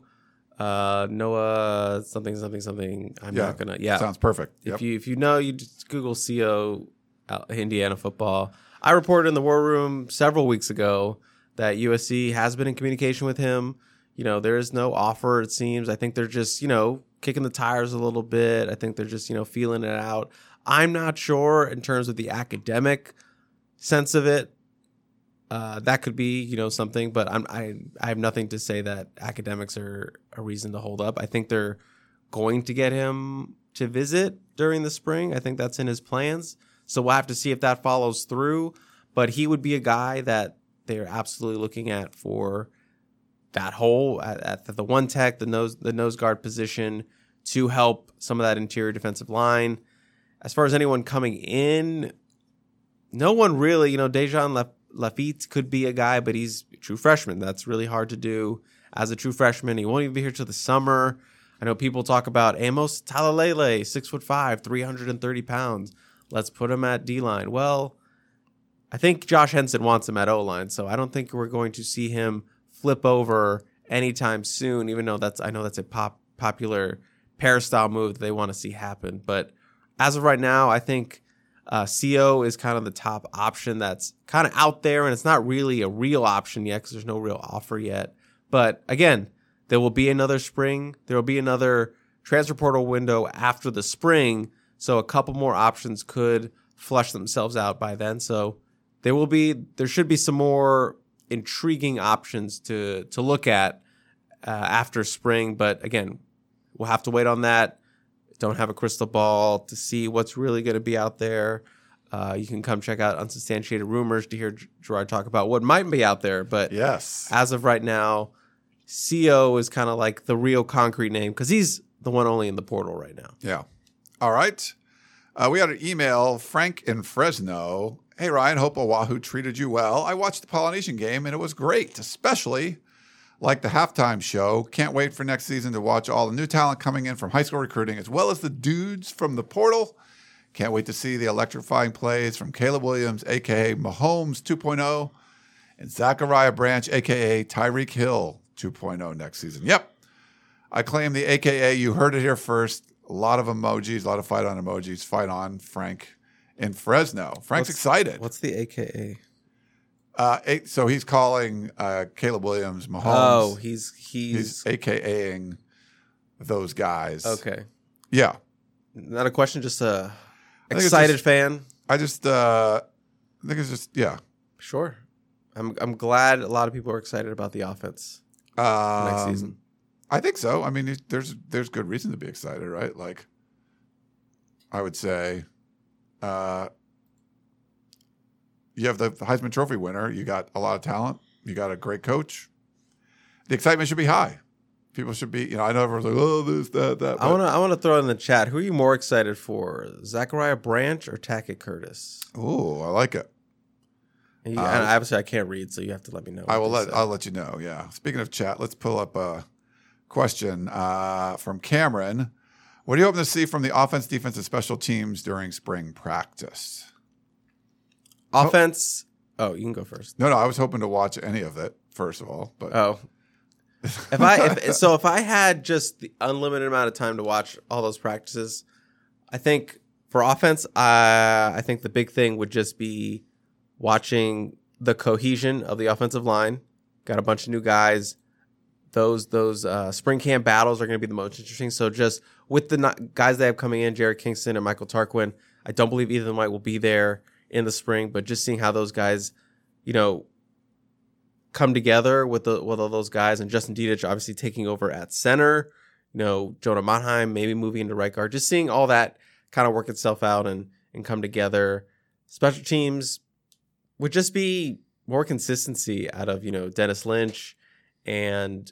Noah something. I'm not gonna. Yeah, sounds perfect. If you know, you just Google Co Indiana football. I reported in the War Room several weeks ago that USC has been in communication with him. There is no offer, it seems. I think they're just, kicking the tires a little bit. I think they're just, feeling it out. I'm not sure in terms of the academic sense of it. That could be, something, but I have nothing to say that academics are a reason to hold up. I think they're going to get him to visit during the spring. I think that's in his plans. So we'll have to see if that follows through. But he would be a guy that they're absolutely looking at for that hole at the 1-tech, the nose guard position to help some of that interior defensive line. As far as anyone coming in, no one really, Dejan Lafitte could be a guy, but he's a true freshman. That's really hard to do as a true freshman. He won't even be here till the summer. I know people talk about Amos Talalele, 6'5", 330 pounds. Let's put him at D-line. Well, I think Josh Henson wants him at O-line, so I don't think we're going to see him flip over anytime soon, even though I know that's a popular Peristyle move that they want to see happen. But as of right now, I think CO is kind of the top option that's kind of out there, and it's not really a real option yet because there's no real offer yet. But again, there will be another spring. There will be another transfer portal window after the spring, so a couple more options could flush themselves out by then. So there should be some more intriguing options to look at after spring. But again, we'll have to wait on that. Don't have a crystal ball to see what's really going to be out there. You can come check out Unsubstantiated Rumors to hear Gerard talk about what might be out there. But yes, as of right now, CO is kind of like the real concrete name because he's the one only in the portal right now. Yeah. All right. We had an email, Frank in Fresno. Hey, Ryan, hope Oahu treated you well. I watched the Polynesian game, and it was great, especially like the halftime show. Can't wait for next season to watch all the new talent coming in from high school recruiting, as well as the dudes from the portal. Can't wait to see the electrifying plays from Caleb Williams, a.k.a. Mahomes 2.0, and Zachariah Branch, a.k.a. Tyreek Hill 2.0 next season. Yep. I claim the a.k.a. You heard it here first. A lot of emojis, a lot of fight on emojis. Fight on, Frank in Fresno. Frank's excited. What's the AKA? So he's calling Caleb Williams Mahomes. Oh, he's AKAing those guys. Okay. Yeah. Not a question, just a excited fan. I think it's just, yeah. Sure. I'm glad a lot of people are excited about the offense next season. I think so. I mean, there's good reason to be excited, right? Like, I would say, you have the Heisman Trophy winner. You got a lot of talent. You got a great coach. The excitement should be high. People should be, I know everyone's like, oh, this, that. I want to throw in the chat. Who are you more excited for, Zachariah Branch or Tackett Curtis? Oh, I like it. And obviously, I can't read, so you have to let me know. I'll let you know. Yeah. Speaking of chat, let's pull up a question from Cameron. What are you hoping to see from the offense, defense, and special teams during spring practice? Offense. Oh, you can go first. No, I was hoping to watch any of it first of all, but if I had just the unlimited amount of time to watch all those practices, I think for offense, I think the big thing would just be watching the cohesion of the offensive line. Got a bunch of new guys. Those spring camp battles are going to be the most interesting. So just with the guys they have coming in, Jared Kingston and Michael Tarquin, I don't believe either of them will be there in the spring, but just seeing how those guys, come together with all those guys, and Justin Dedich obviously taking over at center, Jonah Monheim maybe moving into right guard, just seeing all that kind of work itself out and come together. Special teams would just be more consistency out of, Dennis Lynch and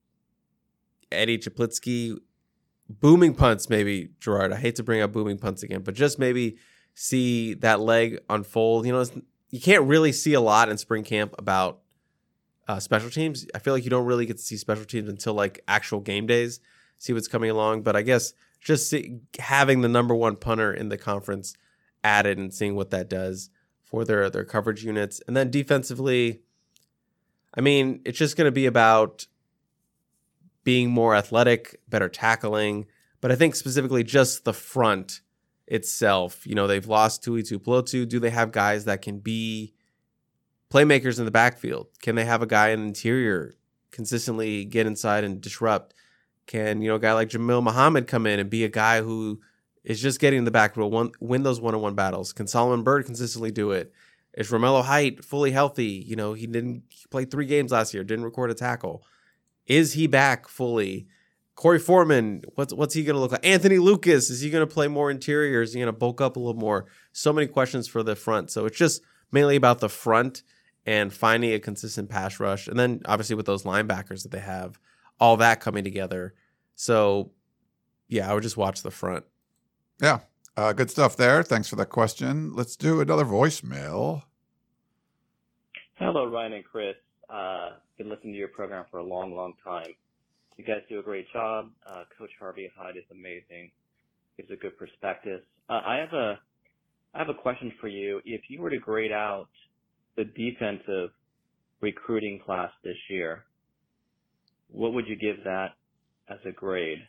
Eddie Chaplitsky. Booming punts, maybe, Gerard. I hate to bring up booming punts again, but just maybe see that leg unfold. You can't really see a lot in spring camp about special teams. I feel like you don't really get to see special teams until like actual game days, see what's coming along. But I guess just having the number one punter in the conference added and seeing what that does for their coverage units. And then defensively, I mean, it's just going to be about being more athletic, better tackling. But I think specifically just the front itself. They've lost Tui Tuipulotu. Do they have guys that can be playmakers in the backfield? Can they have a guy in the interior consistently get inside and disrupt? Can, a guy like Jamil Muhammad come in and be a guy who is just getting in the backfield, win those one-on-one battles? Can Solomon Byrd consistently do it? Is Romello Height fully healthy? He played 3 games last year, didn't record a tackle. Is he back fully? Corey Foreman, what's he going to look like? Anthony Lucas, is he going to play more interior? Is he going to bulk up a little more? So many questions for the front. So it's just mainly about the front and finding a consistent pass rush. And then obviously with those linebackers that they have, all that coming together. So, yeah, I would just watch the front. Yeah, good stuff there. Thanks for that question. Let's do another voicemail. Hello, Ryan and Chris. Been listening to your program for a long, long time. You guys do a great job. Coach Harvey Hyde is amazing. Gives a good perspective. I have a question for you. If you were to grade out the defensive recruiting class this year, what would you give that as a grade?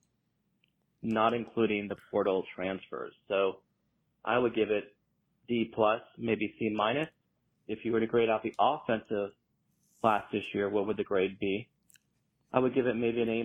Not including the portal transfers. So I would give it D+, maybe C-. If you were to grade out the offensive class this year, what would the grade be? I would give it maybe an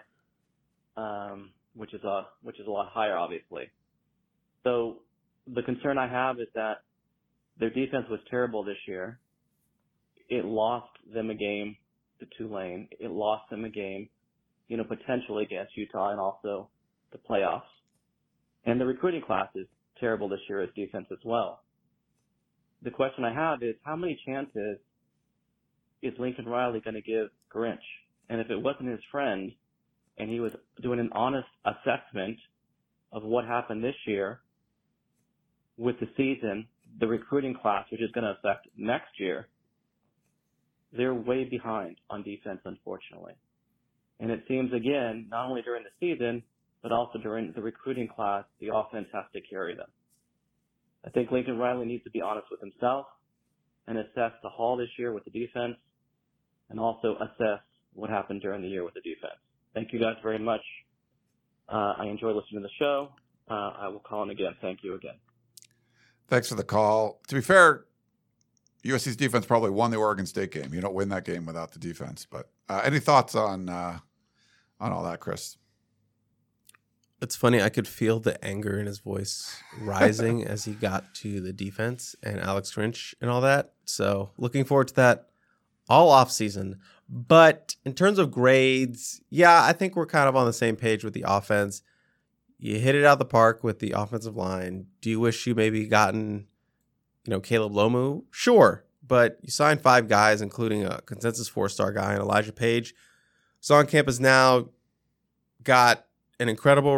A-, which is a lot higher, obviously. So the concern I have is that their defense was terrible this year. It lost them a game to Tulane. It lost them a game, potentially against Utah and also the playoffs. And the recruiting class is terrible this year as defense as well. The question I have is, how many chances is Lincoln Riley going to give Grinch? And if it wasn't his friend and he was doing an honest assessment of what happened this year with the season, the recruiting class, which is going to affect next year, they're way behind on defense, unfortunately. And it seems, again, not only during the season, but also during the recruiting class, the offense has to carry them. I think Lincoln Riley needs to be honest with himself and assess the haul this year with the defense and also assess what happened during the year with the defense. Thank you guys very much. I enjoy listening to the show. I will call in again. Thank you again. Thanks for the call. To be fair, USC's defense probably won the Oregon State game. You don't win that game without the defense. But any thoughts on all that, Chris? It's funny. I could feel the anger in his voice rising as he got to the defense and Alex Grinch and all that. So looking forward to that all off season. But in terms of grades, yeah, I think we're kind of on the same page with the offense. You hit it out the park with the offensive line. Do you wish you maybe gotten, Caleb Lomu? Sure. But you signed 5 guys, including a consensus 4-star guy and Elijah Page. So on campus now, got an incredible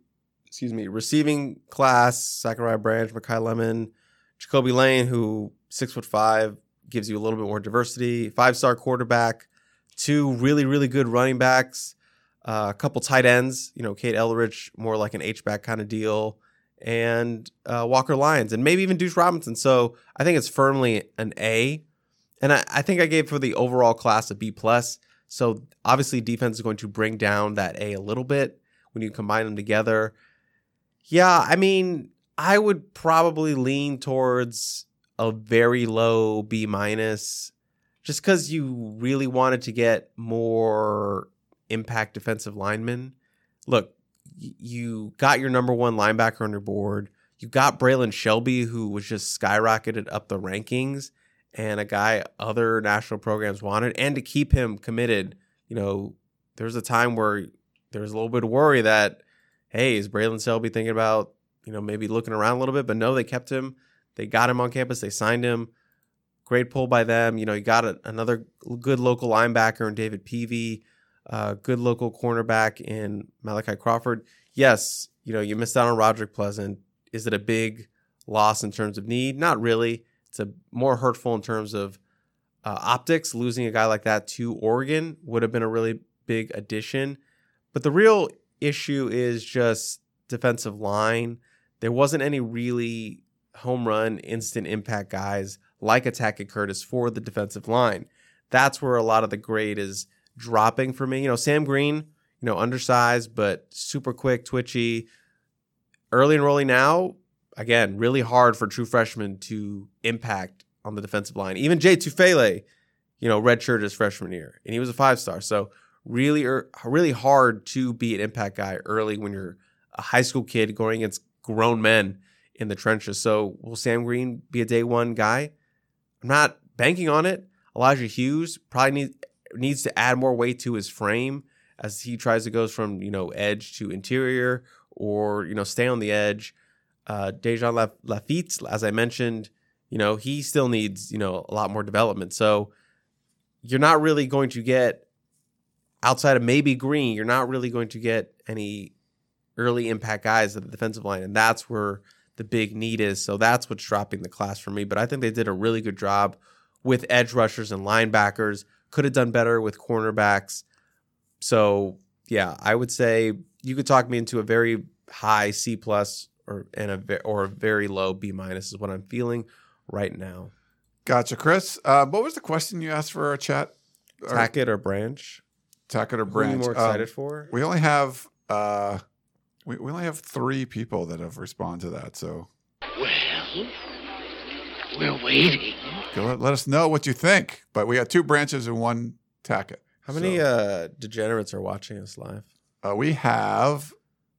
receiving class. Zachariah Branch, Mekhi Lemon, Jacoby Lane, who 6'5", gives you a little bit more diversity. 5-star quarterback, 2 really, really good running backs, a couple tight ends. Kate Elrich, more like an H-back kind of deal, and Walker Lyons, and maybe even Deuce Robinson. So I think it's firmly an A. And I think I gave for the overall class a B+. So obviously defense is going to bring down that A a little bit when you combine them together. Yeah, I mean, I would probably lean towards a very low B-, just because you really wanted to get more impact defensive linemen. Look, you got your number 1 linebacker on your board. You got Braylon Shelby, who was just skyrocketed up the rankings, and a guy other national programs wanted. And to keep him committed, there was a time where there was a little bit of worry that, hey, is Braylon Shelby thinking about, maybe looking around a little bit? But no, they kept him. They got him on campus. They signed him. Great pull by them. You got another good local linebacker in David Peavy, good local cornerback in Malachi Crawford. Yes, you missed out on Roderick Pleasant. Is it a big loss in terms of need? Not really. It's a more hurtful in terms of optics. Losing a guy like that to Oregon would have been a really big addition. But the real issue is just defensive line. There wasn't any really home run, instant impact guys like a Tackett Curtis for the defensive line. That's where a lot of the grade is dropping for me. Sam Green, undersized, but super quick, twitchy. Early enrollee now, again, really hard for true freshmen to impact on the defensive line. Even Jay Tufele, redshirted his freshman year, and he was a 5-star. So really hard to be an impact guy early when you're a high school kid going against grown men in the trenches. So will Sam Green be a day 1 guy? I'm not banking on it. Elijah Hughes probably needs to add more weight to his frame as he tries to go from, edge to interior or, stay on the edge. Dejan Lafitte, as I mentioned, he still needs, a lot more development. So you're not really going to get, outside of maybe Green, you're not really going to get any early impact guys at the defensive line. And that's where the big need is. So that's what's dropping the class for me. But I think they did a really good job with edge rushers and linebackers. Could have done better with cornerbacks. So, yeah, I would say you could talk me into a very high C+ or a very low B- is what I'm feeling right now. Gotcha, Chris. What was the question you asked for our chat? Tackett or Branch? Tackett or Branch? Who are you more excited for? We only have we only have 3 people that have responded to that. So, well, we're waiting. Let us know what you think. But we got 2 Branches and 1 Tackett. How many degenerates are watching us live? We have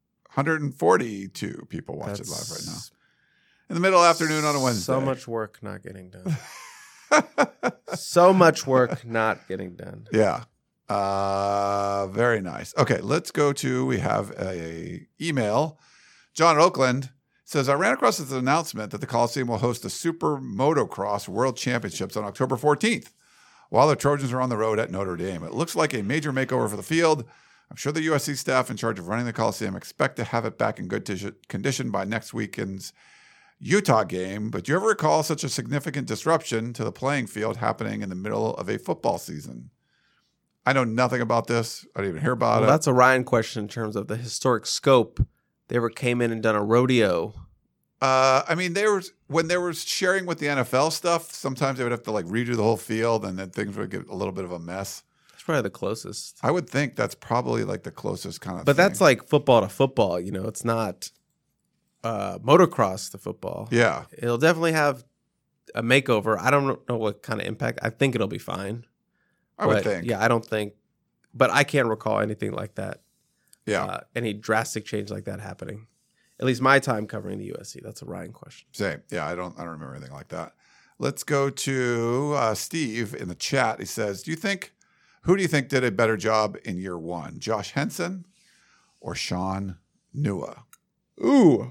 142 people watching live right now. In the middle of the afternoon on a Wednesday. So much work not getting done. So much work not getting done. Yeah. Very nice. Okay, let's go to, we have a email. John in Oakland says, I ran across this announcement that the Coliseum will host the Super Motocross World Championships on October 14th while the Trojans are on the road at Notre Dame. It looks like a major makeover for the field. I'm sure the USC staff in charge of running the Coliseum expect to have it back in good condition by next weekend's Utah game. But do you ever recall such a significant disruption to the playing field happening in the middle of a football season? I know nothing about this. I didn't even hear about it. That's a Ryan question in terms of the historic scope. They ever came in and done a rodeo? I mean, when they were sharing with the NFL stuff, sometimes they would have to redo the whole field, and then things would get a little bit of a mess. That's probably the closest. I would think that's probably the closest kind of But thing. that's like football to football, it's not motocross to football. Yeah. It'll definitely have a makeover. I don't know what kind of impact. I think it'll be fine. I would think. Yeah, I don't think. But I can't recall anything like that any drastic change like that happening. At least my time covering the USC. That's a Ryan question. Same. Yeah, I don't remember anything like that. Let's go to Steve in the chat. He says, who do you think did a better job in year one? Josh Henson or Sean Nua? Ooh.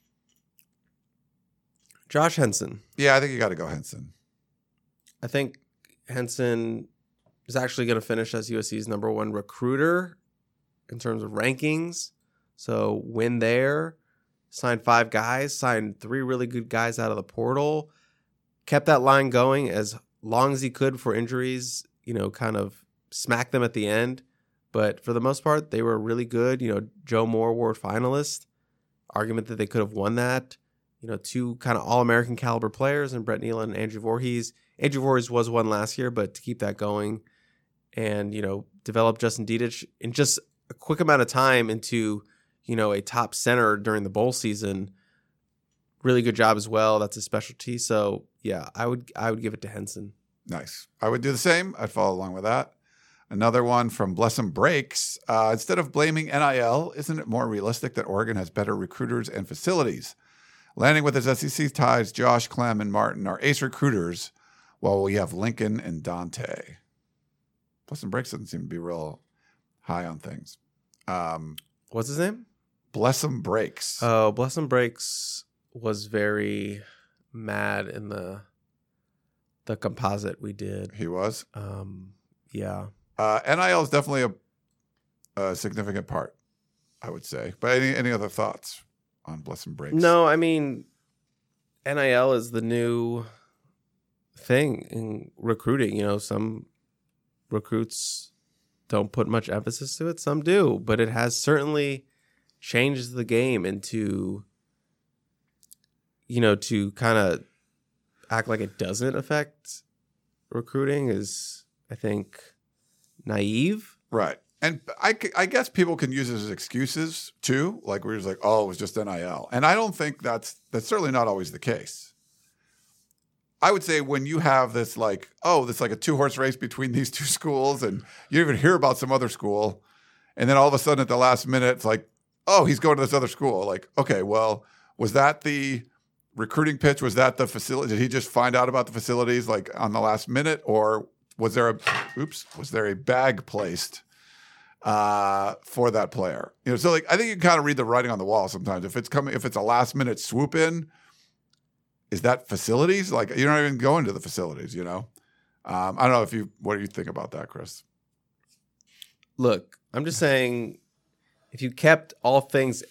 Josh Henson. Yeah, I think you got to go Henson. I think Henson is actually going to finish as USC's number one recruiter in terms of rankings. So win there, signed 5 guys, signed 3 really good guys out of the portal, kept that line going as long as he could for injuries, kind of smacked them at the end. But for the most part, they were really good. Joe Moore Award finalist, argument that they could have won that. 2 kind of all-American caliber players in Brett Nealon and Andrew Voorhees. Andrew Voorhees was one last year, but to keep that going and, develop Justin Dedich in just a quick amount of time into, a top center during the bowl season. Really good job as well. That's a specialty. So, yeah, I would give it to Henson. Nice. I would do the same. I'd follow along with that. Another one from Blessum Breaks. Instead of blaming NIL, isn't it more realistic that Oregon has better recruiters and facilities? Landing with his SEC ties, Josh, Clem, and Martin are ace recruiters, while we have Lincoln and Dante. Blessum Breaks doesn't seem to be real high on things. What's his name? Blessum Breaks. Oh, Blessum Breaks was very mad in the composite we did. He was? Yeah. NIL is definitely a significant part, I would say. But any other thoughts on Blessum Breaks? No, I mean, NIL is the new thing in recruiting. Some recruits don't put much emphasis to it. Some do, but it has certainly changed the game into, to kind of act like it doesn't affect recruiting is, I think, naive. Right. And I guess people can use it as excuses too. Like we're just like, oh, it was just NIL. And I don't think that's certainly not always the case. I would say when you have this like, oh, this like a 2-horse race between these 2 schools and you even hear about some other school. And then all of a sudden at the last minute, it's like, oh, he's going to this other school. Like, okay, well, was that the recruiting pitch? Was that the facility? Did he just find out about the facilities like on the last minute? Or was there a bag placed for that player? So like I think you can kind of read the writing on the wall sometimes. If it's a last minute swoop in, is that facilities? Like you're not even going to the facilities, I don't know what do you think about that, Chris? Look, I'm just saying if you kept all things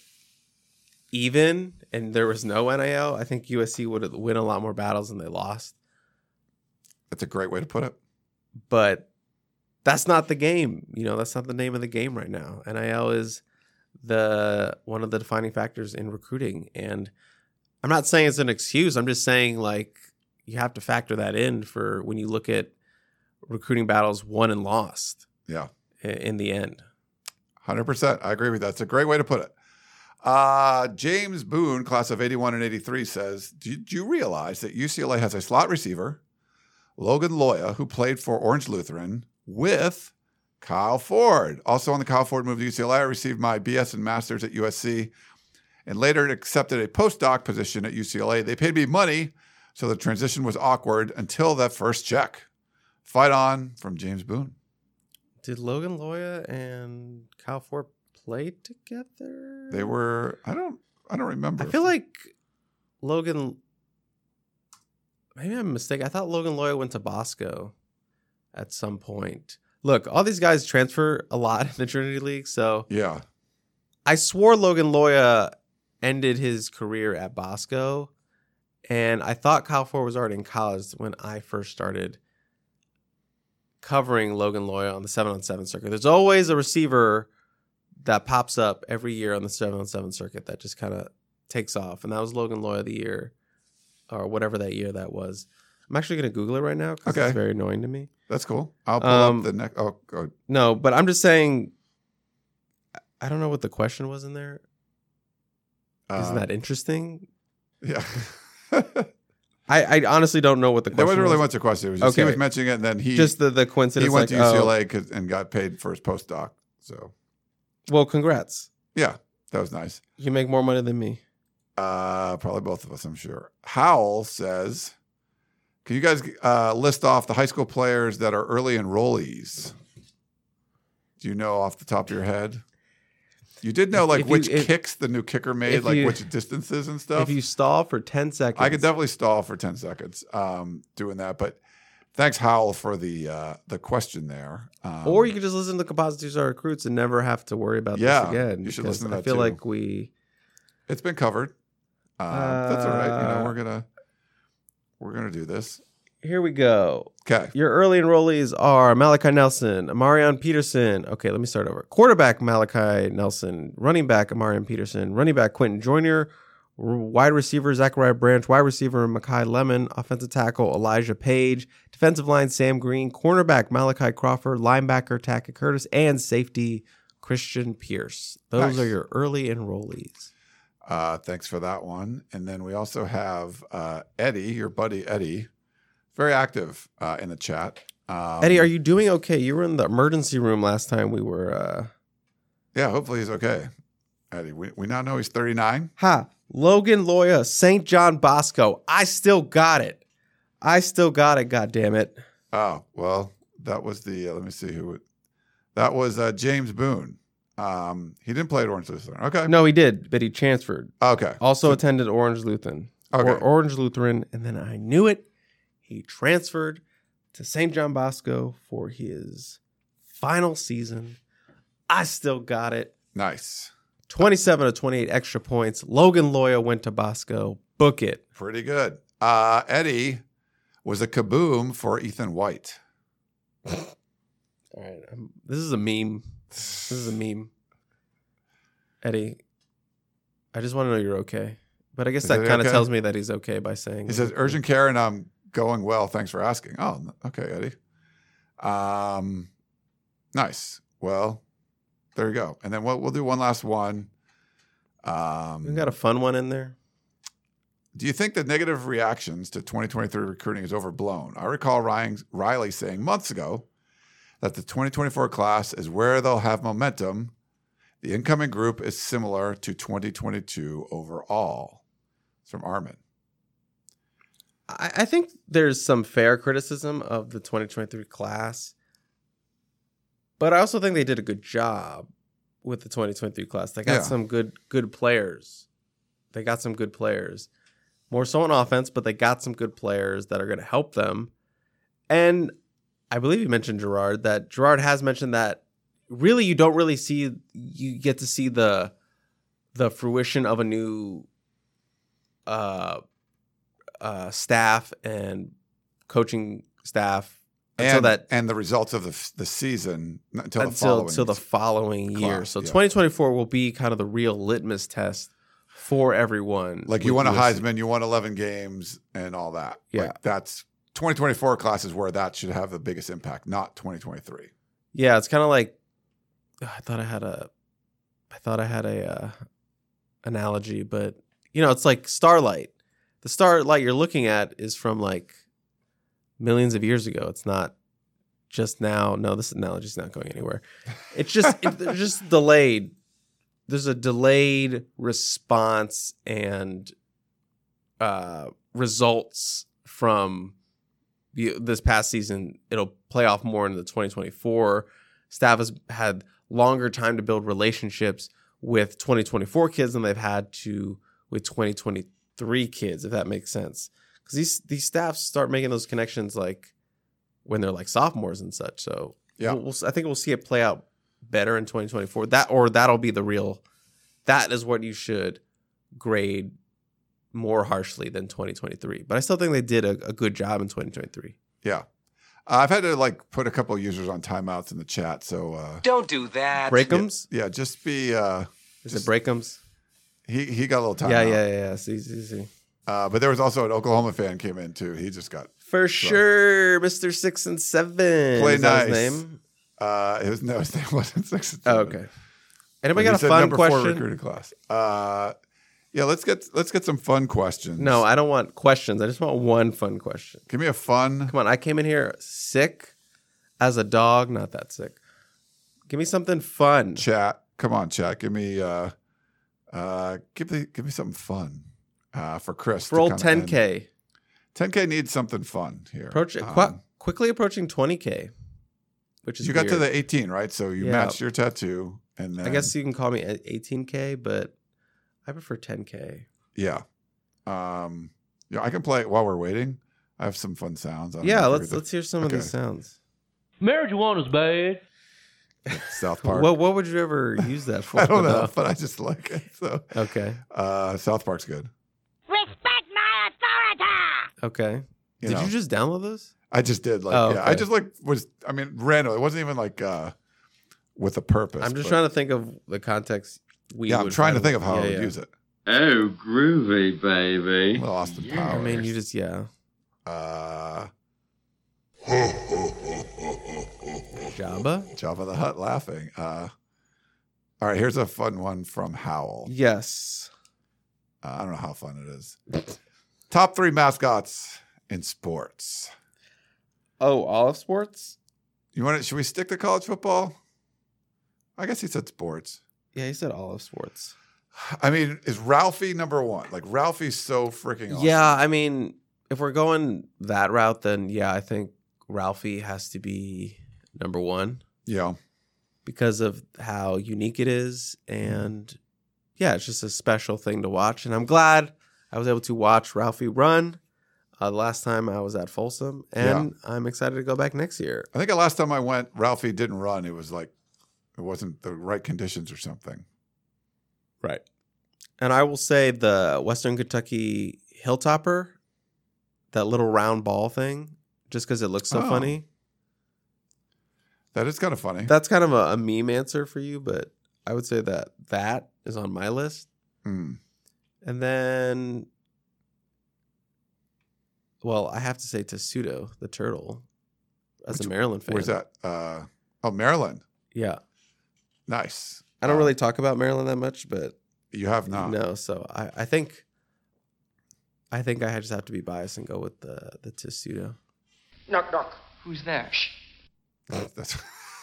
even and there was no NIL, I think USC would win a lot more battles than they lost. That's a great way to put it. But that's not the game. That's not the name of the game right now. NIL is one of the defining factors in recruiting. And I'm not saying it's an excuse. I'm just saying like you have to factor that in for when you look at recruiting battles won and lost. Yeah. In the end. 100%. I agree with that. It's a great way to put it. James Boone, class of 81 and 83, says, do you realize that UCLA has a slot receiver, Logan Loya, who played for Orange Lutheran, with Kyle Ford? Also on the Kyle Ford move to UCLA, I received my BS and master's at USC and later accepted a postdoc position at UCLA. They paid me money, so the transition was awkward until that first check. Fight on, from James Boone. Did Logan Loya and Kyle Ford play together? They were. I don't remember. I feel like Logan. Maybe I'm mistaken. I thought Logan Loya went to Bosco at some point. Look, all these guys transfer a lot in the Trinity League, so yeah. I swore Logan Loya ended his career at Bosco, and I thought Kyle Ford was already in college when I first started covering Logan Loya on the 7-on-7 circuit. There's always a receiver that pops up every year on the 7-on-7 circuit that just kind of takes off. And that was Logan Loya the year, or whatever that year that was. I'm actually going to Google it right now because it's very annoying to me. That's cool. I'll pull up the next. Oh, go. No, but I'm just saying, I don't know what the question was in there. Isn't that interesting? Yeah. I honestly don't know what the question was. There wasn't really much a question. It was just he was mentioning it, and then he just the coincidence. He went to UCLA and got paid for his postdoc. So Well, congrats. Yeah, that was nice. You make more money than me. Probably both of us, I'm sure. Howell says, can you guys list off the high school players that are early enrollees? Do you know off the top of your head? You did know which kicks the new kicker made, which distances and stuff. If you stall for 10 seconds. I could definitely stall for 10 seconds doing that. But thanks, Howell, for the question there. Or you could just listen to Composite 2-Star Recruits and never have to worry about this again. You should listen to that I feel too. like it's been covered. That's all right. We're gonna do this. Here we go. Okay. Your early enrollees are Malachi Nelson, Amarion Peterson. Okay, let me start over. Quarterback Malachi Nelson, running back Amarion Peterson, running back Quentin Joyner, wide receiver Zachariah Branch, wide receiver Makai Lemon, offensive tackle Elijah Page, defensive line Sam Green, cornerback Malachi Crawford, linebacker Tackett Curtis, and safety Christian Pierce. Those are your early enrollees. Thanks for that one. And then we also have Eddie, your buddy Eddie, very active in the chat. Eddie, are you doing okay? You were in the emergency room last time we were. Yeah, hopefully he's okay. Eddie, we now know he's 39. Logan Loya, St. John Bosco. I still got it. God damn it. Oh, well, that was the, let me see who, that was James Boone. He didn't play at Orange Lutheran. Okay. No, he did, but he transferred. Okay. Also attended Orange Lutheran. Okay. Orange Lutheran, and then I knew it. He transferred to St. John Bosco for his final season. I still got it. Nice. 27 of 28 extra points. Logan Loya went to Bosco. Book it. Pretty good. Eddie was a kaboom for Ethan White. All right. This is a meme. Eddie, I just want to know you're okay. But I guess that kind of tells me that he's okay by saying. He says, urgent care, and I'm going well. Thanks for asking. Oh, okay, Eddie. Nice. Well, there you go. And then we'll do one last one. We got a fun one in there. Do you think the negative reactions to 2023 recruiting is overblown? I recall Riley saying months ago that the 2024 class is where they'll have momentum. The incoming group is similar to 2022 overall. It's from Armin. I think there's some fair criticism of the 2023 class, but I also think they did a good job with the 2023 class. They got some good players. More so on offense, but they got some good players that are going to help them. And I believe you mentioned Gerard, that Gerard has mentioned that really you get to see the fruition of a new staff and coaching staff and the results of the season until the following year. So 2024 will be kind of the real litmus test for everyone. Like you won a Heisman, you won 11 games and all that. Yeah. Like that's 2024 class is where that should have the biggest impact, not 2023. Yeah, it's kind of like I thought I had a analogy, but it's like starlight. The starlight you're looking at is from like millions of years ago. It's not just now. No, this analogy's not going anywhere. It's just they're just delayed. There's a delayed response and results from this past season. It'll play off more into the 2024. Staff has had longer time to build relationships with 2024 kids than they've had to with 2023 kids, if that makes sense. Because these staffs start making those connections like when they're like sophomores and such. So yeah, I think we'll see it play out better in 2024. That'll be the real. That is what you should grade more harshly than 2023. But I still think they did a good job in 2023. Yeah. I've had to put a couple of users on timeouts in the chat. So don't do that. Breakums? Yeah, just be. Is it Breakums? He got a little timeout. Yeah. See. But there was also an Oklahoma fan came in too. He just got for sure, Mr. 6 and 7. Play is nice. That his name? His name wasn't 6 and 7. Oh, okay. Anybody got a fun question? 4 recruiting class. Yeah, let's get some fun questions. No, I don't want questions. I just want one fun question. Give me a fun. Come on, I came in here sick as a dog. Not that sick. Give me something fun. Chat. Come on, chat. Give me something fun for Chris. For old 10K. 10K needs something fun here. Quickly approaching 20K, which is you weird. got to the 18, right? So you matched your tattoo, and then I guess you can call me 18K, but I prefer 10K. Yeah. I can play it while we're waiting. I have some fun sounds. Yeah, let's hear some of these sounds. Marijuana's bad. South Park. What would you ever use that for? I don't know, but I just like it. So okay. South Park's good. Respect my authority. Okay. Did you just download this? I just did. okay. I just random. It wasn't even with a purpose. I'm just trying to think of the context. I'm trying to think of how I would use it. Oh, groovy, baby. Well, Austin Powers. I mean, you just Jabba the Hutt laughing. All right, here's a fun one from Howl. Yes. I don't know how fun it is. Top 3 mascots in sports. Oh, all of sports? Should we stick to college football? I guess he said sports. Yeah, he said all of sports. I mean, is Ralphie number 1? Like, Ralphie's so freaking awesome. Yeah, I mean, if we're going that route, then yeah, I think Ralphie has to be number 1. Yeah. Because of how unique it is. And yeah, it's just a special thing to watch. And I'm glad I was able to watch Ralphie run the last time I was at Folsom. And I'm excited to go back next year. I think the last time I went, Ralphie didn't run. It was like, it wasn't the right conditions or something. Right. And I will say the Western Kentucky Hilltopper, that little round ball thing, just because it looks so funny. That is kind of funny. That's kind of a meme answer for you, but I would say that is on my list. Mm. And then, well, I have to say Tessuto, the turtle, as a Maryland fan. Where's that? Maryland. Yeah. Nice. I don't really talk about Maryland that much, but you have not. No, so I think I just have to be biased and go with the Tessuto. Knock, knock. Who's there? That's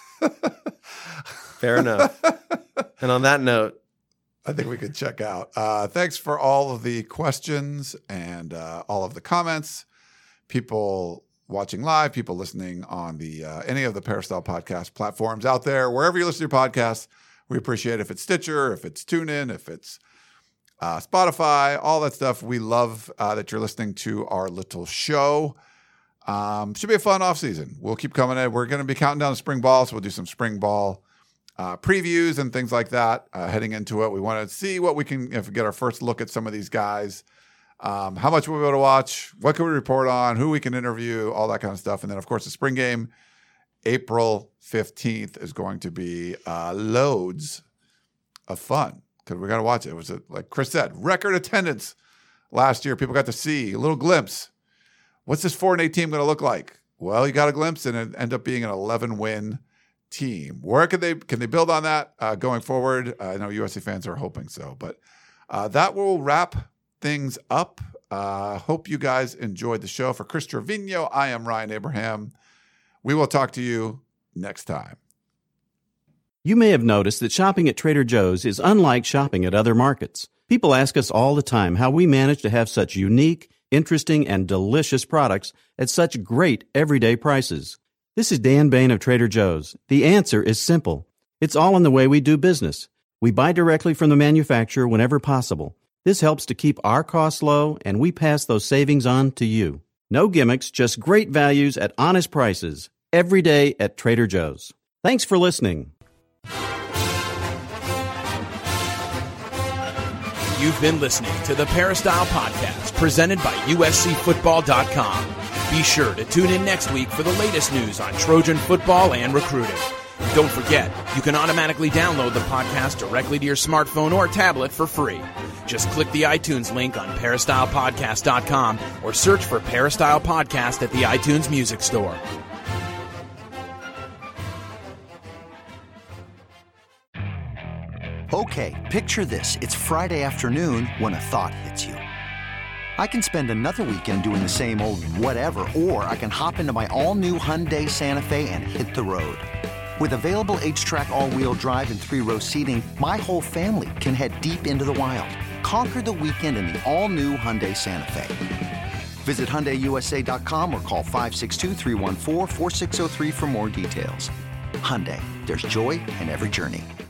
fair enough. And on that note, I think we could check out. Thanks for all of the questions and all of the comments. People watching live, people listening on the any of the Peristyle podcast platforms out there, wherever you listen to your podcasts. We appreciate it. If it's Stitcher, if it's TuneIn, if it's Spotify, all that stuff. We love that you're listening to our little show. Should be a fun off season. We'll keep coming in. We're going to be counting down to spring ball, so we'll do some spring ball previews and things like that heading into it. We want to see what we can get our first look at some of these guys, how much we'll be able to watch, what can we report on, who we can interview, all that kind of stuff. And then, of course, the spring game, April 15th, is going to be loads of fun because we're going to watch it. It was, like Chris said, record attendance last year. People got to see a little glimpse. What's this 4-8 team going to look like? Well, you got a glimpse, and it ended up being an 11-win team. Where can they build on that going forward? I know USC fans are hoping so, but that will wrap things up. Hope you guys enjoyed the show. For Chris Trevino, I am Ryan Abraham. We will talk to you next time. You may have noticed that shopping at Trader Joe's is unlike shopping at other markets. People ask us all the time how we manage to have such unique, interesting, and delicious products at such great everyday prices. This is Dan Bain of Trader Joe's. The answer is simple. It's all in the way we do business. We buy directly from the manufacturer whenever possible. This helps to keep our costs low, and we pass those savings on to you. No gimmicks, just great values at honest prices. Every day at Trader Joe's. Thanks for listening. You've been listening to the Peristyle Podcast, presented by USCFootball.com. Be sure to tune in next week for the latest news on Trojan football and recruiting. Don't forget, you can automatically download the podcast directly to your smartphone or tablet for free. Just click the iTunes link on PeristylePodcast.com or search for Peristyle Podcast at the iTunes Music Store. Okay, picture this. It's Friday afternoon when a thought hits you. I can spend another weekend doing the same old whatever, or I can hop into my all-new Hyundai Santa Fe and hit the road. With available H-Track all-wheel drive and 3-row seating, my whole family can head deep into the wild. Conquer the weekend in the all-new Hyundai Santa Fe. Visit HyundaiUSA.com or call 562-314-4603 for more details. Hyundai, there's joy in every journey.